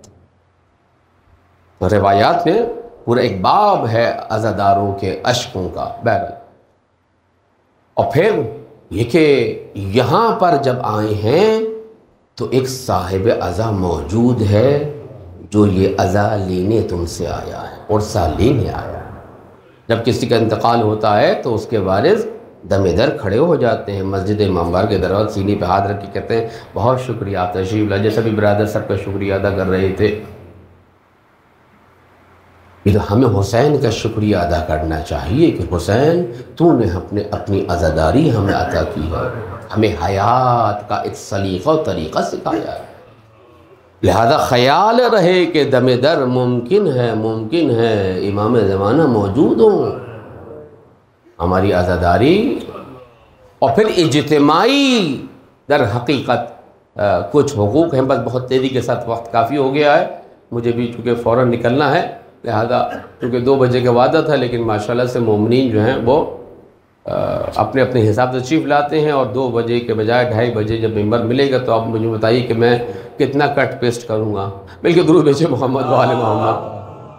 روایات میں پورا ایک باب ہے عزاداروں کے اشکوں کا. بہرحال اور پھر یہ کہ یہاں پر جب آئے ہیں تو ایک صاحب عزا موجود ہے جو یہ عزا لینے تم سے آیا ہے، عرصہ لینے آیا ہے. جب کسی کا انتقال ہوتا ہے تو اس کے وارث دم در کھڑے ہو جاتے ہیں، مسجد امام بار کے دروازے سینے پہ ہاتھ رکھ کے کہتے ہیں بہت شکریہ تشریف لائے. جیسے بھی برادر سب کا شکریہ ادا کر رہے تھے، ہمیں حسین کا شکریہ ادا کرنا چاہیے کہ حسین تو نے اپنی عزاداری ہمیں عطا کی ہے، ہمیں حیات کا ایک سلیقہ و طریقہ سکھایا ہے. لہذا خیال رہے کہ دم در ممکن ہے امام زمانہ موجود ہوں. ہماری عزاداری اور پھر اجتماعی در حقیقت کچھ حقوق ہیں. بس بہت تیزی کے ساتھ وقت کافی ہو گیا ہے، مجھے بھی چونکہ فوراً نکلنا ہے، لہذا چونکہ 2 بجے کا وعدہ تھا، لیکن ماشاءاللہ سے مومنین جو ہیں وہ اپنے اپنے حساب سے تشریف لاتے ہیں. اور 2 بجے کے بجائے 2:30 بجے جب ممبر ملے گا تو آپ مجھے بتائیے کہ میں کتنا کٹ پیسٹ کروں گا. بلکہ درود بھیجے محمد و آل محمد.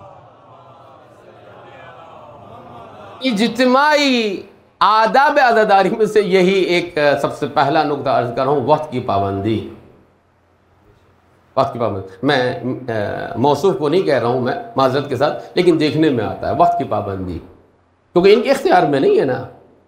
اجتماعی آداب عزاداری میں سے یہی ایک سب سے پہلا نقطہ عرض کر رہا ہوں، وقت کی پابندی. وقت کی پابندی میں موصوف کو نہیں کہہ رہا ہوں میں معذرت کے ساتھ، لیکن دیکھنے میں آتا ہے وقت کی پابندی، کیونکہ ان کے اختیار میں نہیں ہے نا.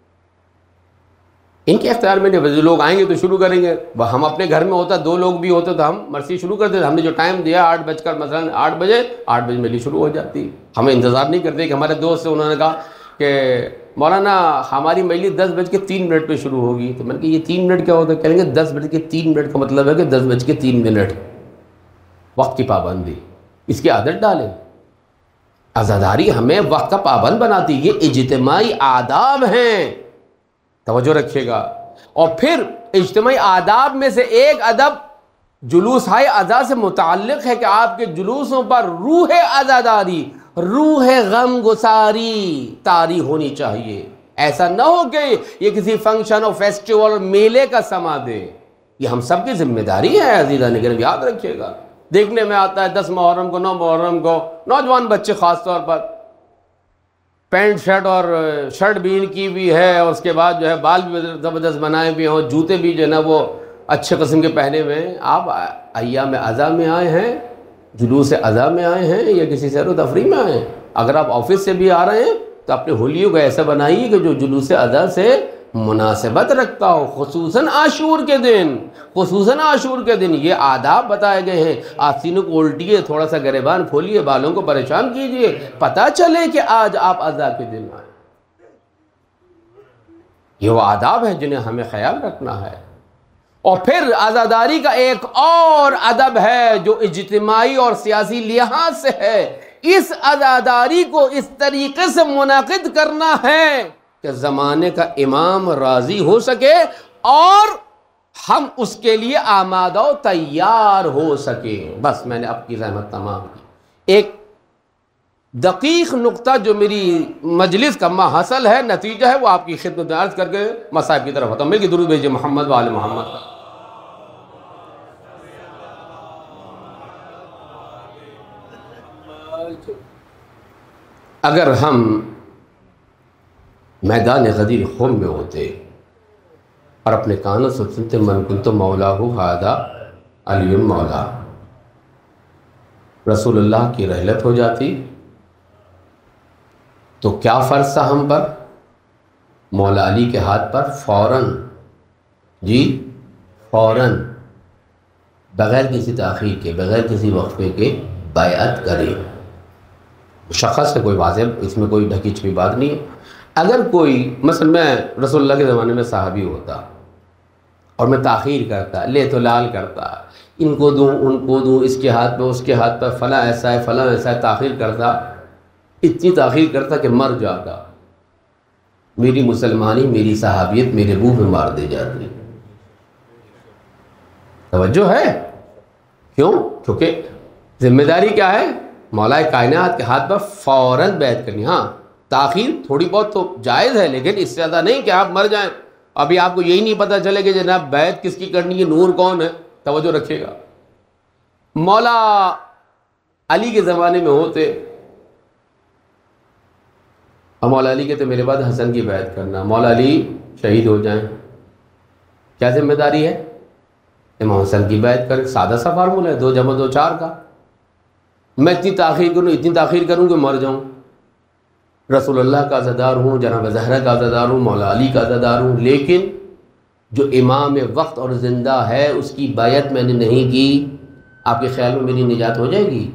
ان کے اختیار میں نہیں. لوگ آئیں گے تو شروع کریں گے. ہم اپنے گھر میں ہوتا 2 لوگ بھی ہوتے تو ہم مرسی شروع کر دیتے. ہم نے جو ٹائم دیا 8 بج کر مثلاً 8 بجے میری شروع ہو جاتی. ہمیں انتظار نہیں کرتے کہ ہمارے دوست سے انہوں نے کہا کہ مولانا ہماری مجلس 10:03 پہ شروع ہوگی. تو میں نے کہا یہ 3 منٹ کیا ہوتا ہے؟ کہیں گے 10:03 کا مطلب ہے کہ 10:03. وقت کی پابندی، اس کی عادت ڈالیں. عزاداری ہمیں وقت کا پابند بناتی. یہ اجتماعی آداب ہیں، توجہ رکھیے گا. اور پھر اجتماعی آداب میں سے ایک ادب جلوس ہائے عزا سے متعلق ہے کہ آپ کے جلوسوں پر روح عزاداری، روح غم گساری طاری ہونی چاہیے. ایسا نہ ہو کہ یہ کسی فنکشن اور فیسٹیول اور میلے کا سما دے. یہ ہم سب کی ذمہ داری ہے عزیزان گرامی، یاد رکھیے گا. دیکھنے میں آتا ہے 10 محرم کو 9 محرم کو نوجوان بچے خاص طور پر پینٹ شرٹ اور شرٹ بھی ان کی بھی ہے، اور اس کے بعد جو ہے بال بھی زبردست بنائے بھی ہیں، اور جوتے بھی جو ہے نا وہ اچھے قسم کے پہنے ہوئے ہیں. آپ ایام عزا میں آئے ہیں جلوس ادا میں آئے ہیں یا کسی سیر و تفریح میں آئے ہیں؟ اگر آپ آفس سے بھی آ رہے ہیں تو اپنے ہولیوں کو ایسا بنائیے کہ جو جلوس ادا سے مناسبت رکھتا ہو، خصوصاً عاشور کے دن یہ آداب بتائے گئے ہیں۔ آستینوں کو الٹیے، تھوڑا سا گریبان کھولیے، بالوں کو پریشان کیجئے، پتہ چلے کہ آج آپ ادا کے دن آئے۔ یہ وہ آداب ہیں جنہیں ہمیں خیال رکھنا ہے۔ اور پھر عزاداری کا ایک اور ادب ہے جو اجتماعی اور سیاسی لحاظ سے ہے۔ اس عزاداری کو اس طریقے سے منعقد کرنا ہے کہ زمانے کا امام راضی ہو سکے اور ہم اس کے لیے آمادہ و تیار ہو سکیں۔ بس میں نے اب کی زحمت تمام کی۔ ایک دقیق نقطہ جو میری مجلس کا حاصل ہے، نتیجہ ہے، وہ آپ کی خدمت میں عرض کر کے مصائب کی طرف ہوتا ہوں۔ مل کے درود بھیجیے محمد و آل محمد۔ اگر ہم میدان غدیر خم میں ہوتے اور اپنے کانوں سے سنتے من کنت مولاہ ھذا علی مولا، رسول اللہ کی رحلت ہو جاتی تو کیا فرض تھا ہم پر؟ مولا علی کے ہاتھ پر فوراً بغیر کسی تاخیر کے، بغیر کسی وقفے کے بیعت کریں۔ مشخص ہے، کوئی واضح، اس میں کوئی ڈھکی چھپی بات نہیں ہے۔ اگر کوئی مثلا میں رسول اللہ کے زمانے میں صحابی ہوتا اور میں تاخیر کرتا، لے تو لال کرتا، ان کو دوں ان کو دوں، اس کے ہاتھ پہ اس کے ہاتھ پہ، فلاں ایسا ہے فلاں ایسا ہے، تاخیر کرتا، اتنی تاخیر کرتا کہ مر جاتا، میری مسلمانی، میری صحابیت میرے منہ میں مار دی جاتی۔ توجہ ہے؟ کیوں؟ کیونکہ ذمہ داری کیا ہے؟ مولا کائنات کے ہاتھ پر فوراً بیعت کرنی۔ ہاں تاخیر تھوڑی بہت تو جائز ہے، لیکن اس سے زیادہ نہیں کہ آپ مر جائیں، ابھی آپ کو یہی نہیں پتہ چلے کہ جناب بیعت کس کی کرنی ہے، نور کون ہے۔ توجہ رکھیے گا، مولا علی کے زمانے میں ہوتے اور مولا علی کہتے میرے بعد حسن کی بیعت کرنا، مولا علی شہید ہو جائیں، کیا ذمہ داری ہے؟ امام حسن کی بیعت کریں۔ سادہ سا فارمولہ ہے، 2 + 2 = 4 کا۔ میں اتنی تاخیر کروں کہ مر جاؤں، رسول اللہ کا عزادار ہوں، جناب زہرا کا عزادار ہوں، مولا علی کا عزادار ہوں، لیکن جو امام وقت اور زندہ ہے اس کی بیعت میں نے نہیں کی، آپ کے خیال میں میری نجات ہو جائے گی؟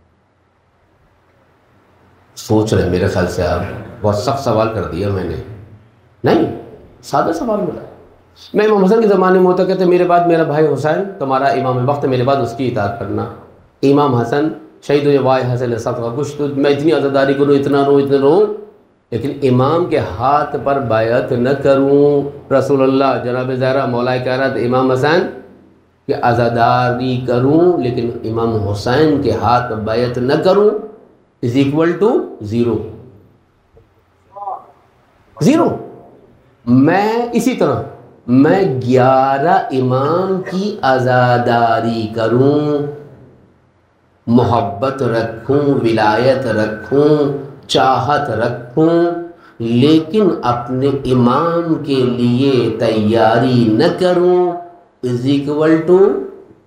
سوچ رہے میرے خیال سے آپ بہت سخت سوال کر دیا میں نے۔ نہیں، سادہ سوال بولا۔ میں امام حسن کے زمانے میں ہوتا، کہتے میرے بعد میرا بھائی حسین تمہارا امام وقت، میرے بعد اس کی اطاعت کرنا۔ امام حسن شہید ہو وائے حسن صدقہ کچھ، تو میں اتنی عزاداری کروں، اتنا رہوں، لیکن امام کے ہاتھ پر بیعت نہ کروں۔ رسول اللہ، جناب زہرا، مولا کائنات امام حسین کہ عزاداری کروں لیکن امام حسین کے ہاتھ پر بیعت نہ کروں = 0۔ میں اسی طرح میں 11 امام کی عزاداری کروں، محبت رکھوں، ولایت رکھوں، چاہت رکھوں، لیکن اپنے امام کے لیے تیاری نہ کروں =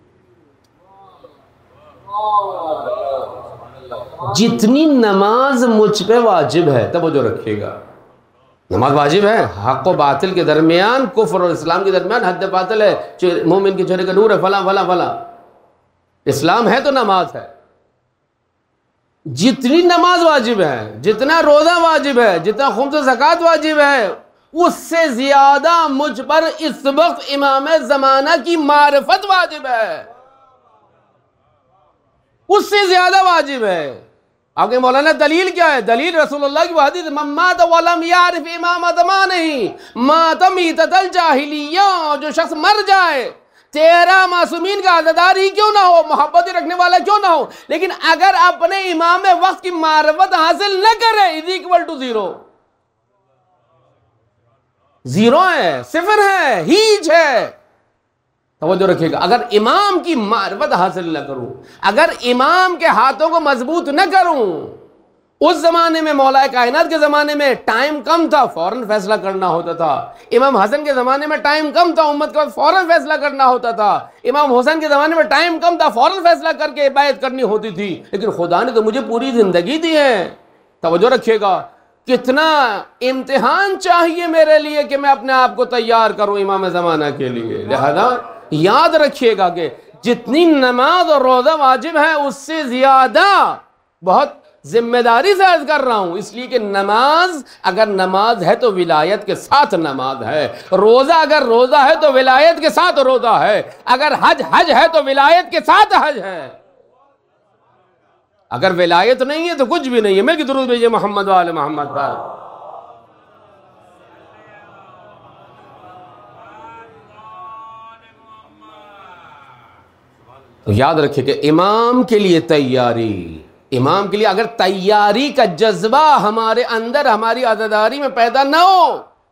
جتنی نماز مجھ پہ واجب ہے، توجہ رکھیے گا، نماز واجب ہے، حق و باطل کے درمیان، کفر اور اسلام کے درمیان حد باطل ہے، مومن کے چہرے کا نور ہے، فلاں فلاں فلاں، اسلام ہے تو نماز ہے۔ جتنی نماز واجب ہے، جتنا روزہ واجب ہے، جتنا خمس زکوٰۃ واجب ہے، اس سے زیادہ مجھ پر اس وقت امام زمانہ کی معرفت واجب ہے، اس سے زیادہ واجب ہے۔ آپ کے مولانا دلیل کیا ہے؟ دلیل رسول اللہ کی وہ حدیث من مات ولم یعرف امام زمانہ مات میتۃ الجاہلیہ، جو شخص مر جائے 13 معصومین کا عزادار ہی کیوں نہ ہو، محبت رکھنے والا کیوں نہ ہو، لیکن اگر اپنے امام وقت کی معرفت حاصل نہ کرے = 0 ہے، 0 ہے، ہیچ ہے۔ توجہ رکھیے گا، اگر امام کی معرفت حاصل نہ کروں، اگر امام کے ہاتھوں کو مضبوط نہ کروں، اس زمانے میں مولا کائنات کے زمانے میں ٹائم کم تھا، فوراً فیصلہ کرنا ہوتا تھا۔ امام حسن کے زمانے میں ٹائم کم تھا، امت کا فوراً فیصلہ کرنا ہوتا تھا۔ امام حسین کے زمانے میں ٹائم کم تھا، فوراً فیصلہ کر کے بیعت کرنی ہوتی تھی۔ لیکن خدا نے تو مجھے پوری زندگی دی ہے۔ توجہ رکھیے گا، کتنا امتحان چاہیے میرے لیے کہ میں اپنے آپ کو تیار کروں امام زمانہ کے لیے۔ لہذا یاد رکھیے گا کہ جتنی نماز اور روزہ واجب ہے اس سے زیادہ بہت ذمہ داری سے عرض کر رہا ہوں، اس لیے کہ نماز اگر نماز ہے تو ولایت کے ساتھ نماز ہے، روزہ اگر روزہ ہے تو ولایت کے ساتھ روزہ ہے، اگر حج ہے تو ولایت کے ساتھ حج ہے، اگر ولایت نہیں ہے تو کچھ بھی نہیں ہے۔ میں کہ درود بھیجئے محمد وآل محمد پر۔ تو یاد رکھیں کہ امام کے لیے تیاری، امام کے لیے اگر تیاری کا جذبہ ہمارے اندر ہماری عزاداری میں پیدا نہ ہو،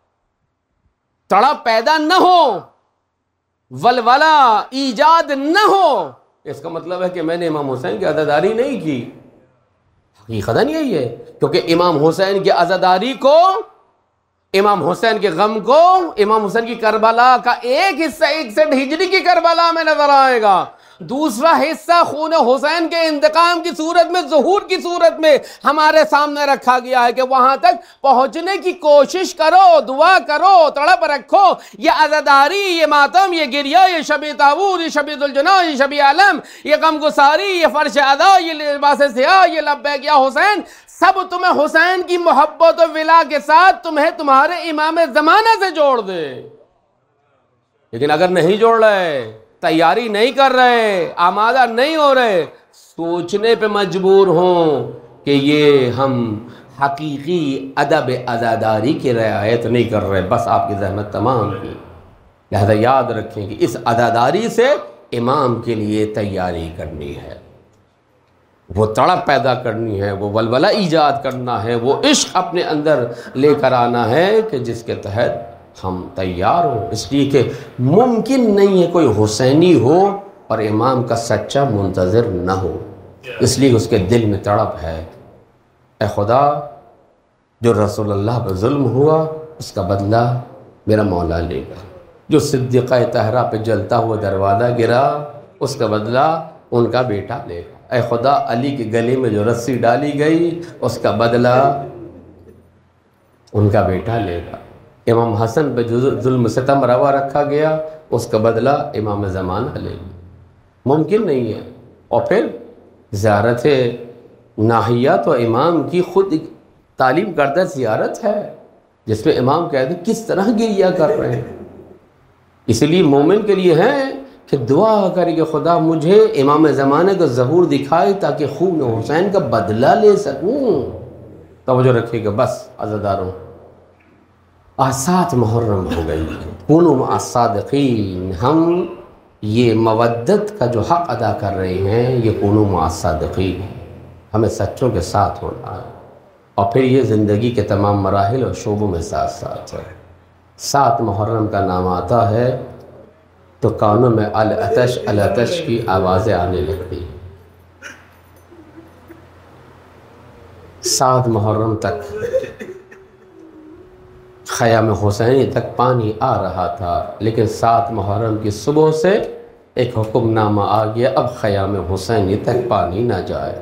تڑپ پیدا نہ ہو، ولولہ ایجاد نہ ہو، اس کا مطلب ہے کہ میں نے امام حسین کی عزاداری نہیں کی۔ حقیقتاً یہی ہے، کیونکہ امام حسین کی عزاداری کو، امام حسین کے غم کو، امام حسین کی کربلا کا ایک حصہ 61 ہجری کی کربلا میں نظر آئے گا، دوسرا حصہ خون حسین کے انتقام کی صورت میں، ظہور کی صورت میں ہمارے سامنے رکھا گیا ہے کہ وہاں تک پہنچنے کی کوشش کرو، دعا کرو، تڑپ رکھو۔ یہ عزاداری، یہ ماتم، یہ گریہ، یہ شب تابوت، یہ شب ذوالجناح، یہ شب عالم، یہ غم گساری، یہ فرش ادا، یہ لباس سیاہ، یہ لبیک یا حسین، سب تمہیں حسین کی محبت و ولا کے ساتھ تمہیں تمہارے امام زمانہ سے جوڑ دے۔ لیکن اگر نہیں جوڑ رہے، تیاری نہیں کر رہے، آمادہ نہیں ہو رہے، سوچنے پہ مجبور ہوں کہ یہ ہم حقیقی ادب عزاداری کی رعایت نہیں کر رہے، بس آپ کی زحمت تمام کی۔ لہذا یاد رکھیں کہ اس عزاداری سے امام کے لیے تیاری کرنی ہے، وہ تڑپ پیدا کرنی ہے، وہ ولولہ ایجاد کرنا ہے، وہ عشق اپنے اندر لے کر آنا ہے کہ جس کے تحت ہم تیار ہوں۔ اس لیے کہ ممکن نہیں ہے کوئی حسینی ہو اور امام کا سچا منتظر نہ ہو، اس لیے اس کے دل میں تڑپ ہے، اے خدا جو رسول اللہ پہ ظلم ہوا اس کا بدلہ میرا مولا لے گا، جو صدیقہ طاہرہ پہ جلتا ہوا دروازہ گرا اس کا بدلہ ان کا بیٹا لے گا، اے خدا علی کے گلے میں جو رسی ڈالی گئی اس کا بدلہ ان کا بیٹا لے گا، امام حسن پہ جو ظلم ستم روا رکھا گیا اس کا بدلہ امام زمانہ لے گا۔ ممکن نہیں ہے۔ اور پھر زیارت ناحیہ تو امام کی خود تعلیم کردہ زیارت ہے، جس میں امام کہتے ہیں کس طرح گریہ کر رہے ہیں۔ اس لیے مومن کے لیے ہے کہ دعا کرے کہ خدا مجھے امام زمانے کا ظہور دکھائے تاکہ خون حسین کا بدلہ لے سکوں۔ توجہ رکھیے گا، بس عزاداروں، آج 7 محرم ہو گئی، کونوا مع الصادقین، ہم یہ مودت کا جو حق ادا کر رہے ہیں یہ کونوا مع الصادقین، ہمیں سچوں کے ساتھ ہونا ہے، اور پھر یہ زندگی کے تمام مراحل اور شعبوں میں ساتھ ساتھ ہے۔ 7 محرم کا نام آتا ہے تو کانوں میں العطش العطش کی آوازیں آنے لگتی۔ 7 محرم تک خیام حسینی تک پانی آ رہا تھا، لیکن 7 محرم کی صبح سے ایک حکم نامہ آ گیا، اب خیام حسینی تک پانی نہ جائے۔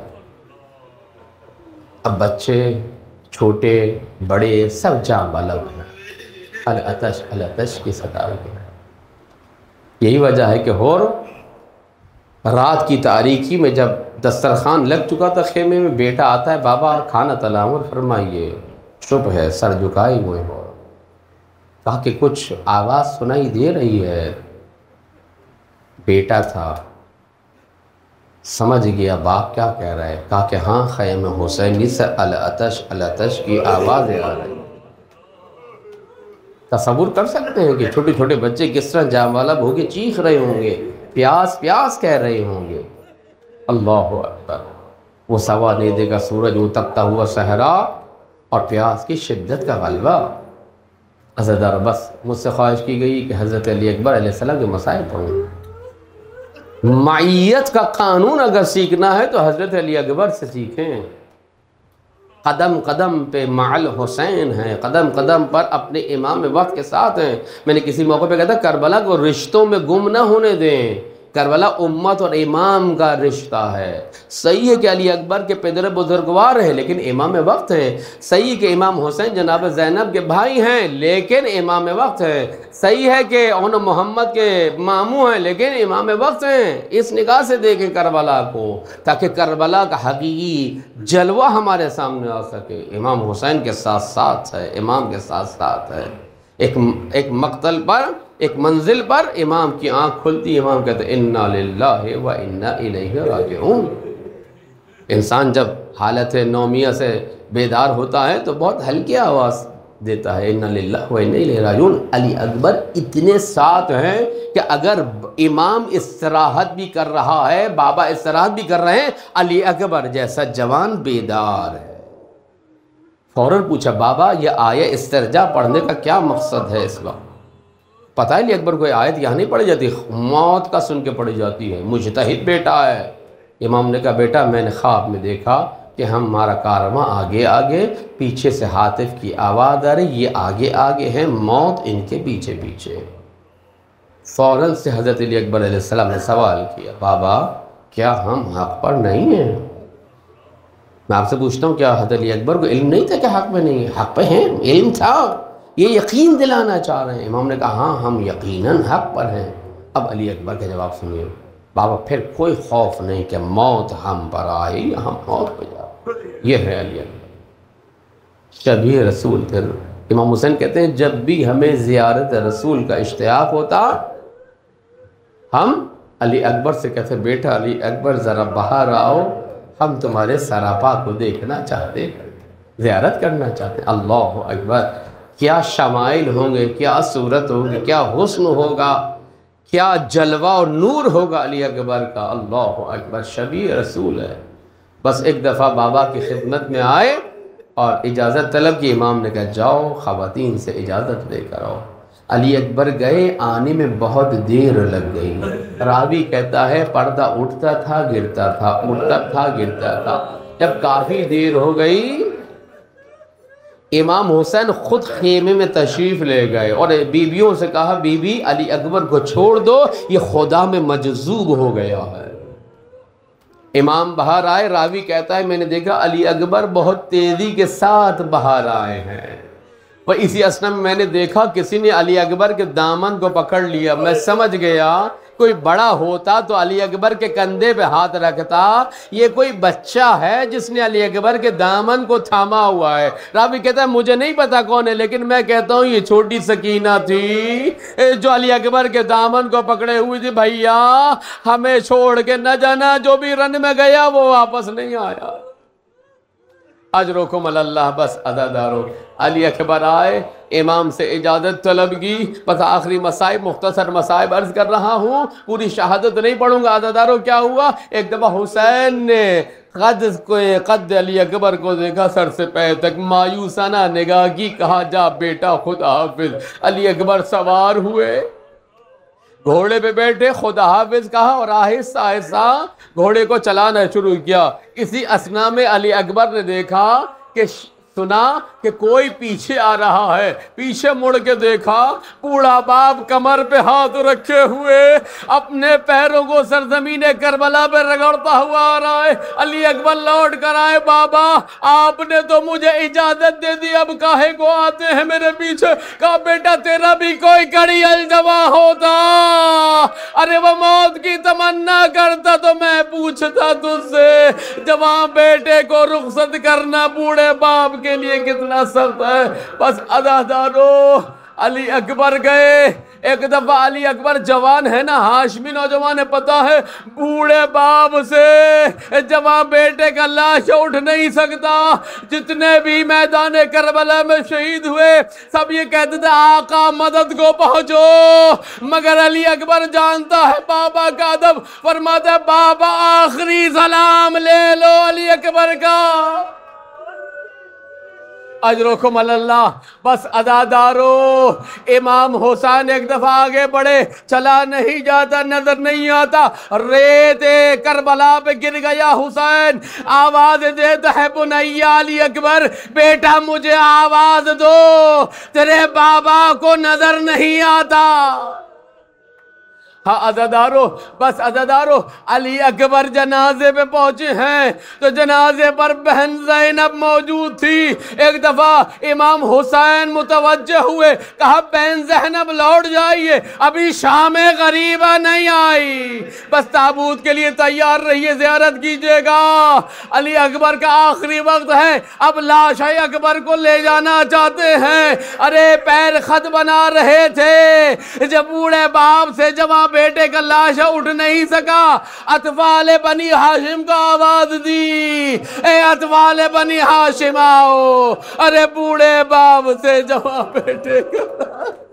اب بچے چھوٹے بڑے سب جام بلب ہیں، العطش العطش کی صدا ہے۔ یہی وجہ ہے کہ رات کی تاریکی میں جب دسترخوان لگ چکا تھا خیمے میں، بیٹا آتا ہے، بابا کھانا تناول فرمائیے، چپ ہے، سر جھکائے ہوئے ہو۔ کہا کہ کچھ آواز سنائی دے رہی ہے، بیٹا تھا، سمجھ گیا باپ کیا کہہ رہا ہے، کہا کہ ہاں خیام حسینی سے العطش العطش کی آوازیں آ رہی۔ تصور کر سکتے ہیں کہ چھوٹے چھوٹے بچے کس طرح جام والا ہو کے چیخ رہے ہوں گے، پیاس پیاس کہہ رہے ہوں گے۔ اللہ اکبر، وہ سوا نہیں دے گا سورج، وہ تپتا ہوا صحرا اور پیاس کی شدت کا غلبہ۔ عزادار، بس مجھ سے خواہش کی گئی کہ حضرت علی اکبر علیہ السلام کے مسائل پڑھیں۔ معیت کا قانون اگر سیکھنا ہے تو حضرت علی اکبر سے سیکھیں۔ قدم قدم پہ معل حسین ہیں، قدم قدم پر اپنے امام وقت کے ساتھ ہیں۔ میں نے کسی موقع پہ کہا تھا کربلا کو رشتوں میں گم نہ ہونے دیں، کربلا امت اور امام کا رشتہ ہے۔ صحیح ہے کہ علی اکبر کے پدر بزرگوار ہیں لیکن امام وقت ہیں، صحیح کہ امام حسین جناب زینب کے بھائی ہیں لیکن امام وقت ہیں، صحیح ہے کہ اون محمد کے ماموں ہیں لیکن امام وقت ہیں۔ اس نگاہ سے دیکھیں کربلا کو تاکہ کربلا کا حقیقی جلوہ ہمارے سامنے آ سکے۔ امام حسین کے ساتھ ساتھ ہے، امام کے ساتھ ساتھ ہے۔ ایک مقتل پر، ایک منزل پر امام کی آنکھ کھلتی، امام کہتے ہیں انا للہ و انا الیہ راجعون۔ انسان جب حالت نومیہ سے بیدار ہوتا ہے تو بہت ہلکی آواز دیتا ہے انا للہ و انا الیہ راجعون۔ علی اکبر اتنے ساتھ ہیں کہ اگر امام استراحت بھی کر رہا ہے، بابا استراحت بھی کر رہے ہیں، علی اکبر جیسا جوان بیدار ہے۔ فوراً پوچھا بابا یہ آیت استرجاع پڑھنے کا کیا مقصد ہے اس وقت؟ پتہ ہے علی اکبر کوئی آیت یہاں نہیں پڑھی جاتی، موت کا سن کے پڑھی جاتی ہے، مجتہد بیٹا ہے۔ امام نے کہا بیٹا میں نے خواب میں دیکھا کہ ہمارا کارواں آگے آگے، پیچھے سے ہاتف کی آواز آ رہی، یہ آگے آگے ہیں، موت ان کے پیچھے پیچھے۔ فوراً سے حضرت علی اکبر علیہ السلام نے سوال کیا بابا کیا ہم حق پر نہیں ہیں؟ میں آپ سے پوچھتا ہوں کیا حضرت علی اکبر کو علم نہیں تھا کہ حق میں نہیں ہے؟ حق پہ ہیں، علم تھا، یہ یقین دلانا چاہ رہے ہیں۔ امام نے کہا ہاں ہم یقیناً حق پر ہیں۔ اب علی اکبر کا جواب سنیے بابا پھر کوئی خوف نہیں کہ موت ہم پر آئے یا ہم موت پہ جائے۔ یہ ہے علی اکبر شبیہ رسول۔ پھر امام حسین کہتے ہیں جب بھی ہمیں زیارت رسول کا اشتیاق ہوتا ہم علی اکبر سے کہتے بیٹا علی اکبر ذرا باہر آؤ، ہم تمہارے سراپا کو دیکھنا چاہتے ہیں، زیارت کرنا چاہتے ہیں۔ اللہ اکبر، کیا شمائل ہوں گے، کیا صورت ہوگی، کیا حسن ہوگا، کیا جلوہ اور نور ہوگا علی اکبر کا۔ اللہ اکبر، شبیہ رسول ہے۔ بس ایک دفعہ بابا کی خدمت میں آئے اور اجازت طلب کی، امام نے کہا جاؤ خواتین سے اجازت لے کر آؤ۔ علی اکبر گئے، آنے میں بہت دیر لگ گئی۔ راوی کہتا ہے پردہ اٹھتا تھا گرتا تھا، اٹھتا تھا گرتا تھا۔ جب کافی دیر ہو گئی امام حسین خود خیمے میں تشریف لے گئے اور بیویوں سے کہا بی بی علی اکبر کو چھوڑ دو، یہ خدا میں مجذوب ہو گیا ہے۔ امام باہر آئے، راوی کہتا ہے میں نے دیکھا علی اکبر بہت تیزی کے ساتھ باہر آئے ہیں، اور اسی اثنا میں نے دیکھا کسی نے علی اکبر کے دامن کو پکڑ لیا۔ میں سمجھ گیا کوئی بڑا ہوتا تو علی اکبر کے کندھے پہ ہاتھ رکھتا، یہ کوئی بچہ ہے جس نے علی اکبر کے دامن کو تھاما ہوا ہے۔ راوی کہتا ہے مجھے نہیں پتا کون ہے، لیکن میں کہتا ہوں یہ چھوٹی سکینہ تھی جو علی اکبر کے دامن کو پکڑے ہوئی تھی۔ بھیا ہمیں چھوڑ کے نہ جانا، جو بھی رن میں گیا وہ واپس نہیں آیا۔ اجرکم اللہ، بس عزادارو علی اکبر آئے، امام سے اجازت طلب کی۔ بس آخری مصائب، مختصر مصائب عرض کر رہا ہوں، پوری شہادت نہیں پڑھوں گا۔ عزادارو کیا ہوا، ایک دفعہ حسین نے قد علی اکبر کو دیکھا، سر سے پیر تک مایوسانہ نگاہ کی، کہا جا بیٹا خدا حافظ۔ علی اکبر سوار ہوئے، گھوڑے پہ بیٹھے، خدا حافظ کہا اور آہستہ آہستہ گھوڑے کو چلانا شروع کیا۔ اسی اثنا میں علی اکبر نے دیکھا کہ سنا کہ کوئی پیچھے آ رہا ہے، پیچھے مڑ کے دیکھا بوڑھا باپ کمر پہ ہاتھ رکھے ہوئے اپنے پیروں کو سرزمین کربلا پہ رگڑتا ہوا آ رہا ہے۔ علی اکبر لوٹ کر آئے، بابا آپ نے تو مجھے اجازت دے دی، اب کاہے کو آتے ہیں میرے پیچھے؟ کہا بیٹا تیرا بھی کوئی کڑی الجوا ہوتا، ارے وہ موت کی تمنا کرتا تو میں پوچھتا تجھ سے، جوان بیٹے کو رخصت کرنا بوڑھے باپ کے لیے کتنا سخت ہے۔ بس عزادارو علی اکبر گئے۔ ایک دفعہ علی اکبر جوان ہے نا، ہاشمی نوجوان ہے، پتا ہے بوڑھے باپ سے جوان بیٹے کا لاش اٹھ نہیں سکتا۔ جتنے بھی میدان کربلا میں شہید ہوئے سب یہ کہتے تھے آقا مدد کو پہنچو، مگر علی اکبر جانتا ہے بابا کا ادب، فرماتا ہے بابا آخری سلام لے لو علی اکبر کا۔ اجرکم اللہ. بس عزادارو امام حسین ایک دفعہ آگے بڑھے, چلا نہیں جاتا, نظر نہیں آتا, ریت کربلا پہ گر گیا حسین, آواز دیتا ہے بنی علی اکبر, بیٹا مجھے آواز دو, تیرے بابا کو نظر نہیں آتا. ہاں عزادارو, بس عزادارو علی اکبر جنازے پہ پہنچے ہیں تو جنازے پر بہن زینب موجود تھی. ایک دفعہ امام حسین متوجہ ہوئے, کہا بہن زینب لوٹ جائیے, ابھی شام غریبہ نہیں آئی, بس تابوت کے لیے تیار رہیے, زیارت کیجیے گا. علی اکبر کا آخری وقت ہے, اب لاش اکبر کو لے جانا چاہتے ہیں. ارے پیر خط بنا رہے تھے, جب بوڑھے باپ سے جوان بیٹے کا لاشا اٹھ نہیں سکا, اطفال بنی ہاشم کو آواز دی, اے اطفال بنی ہاشم آؤ. ارے بوڑھے باپ سے جوان بیٹے کا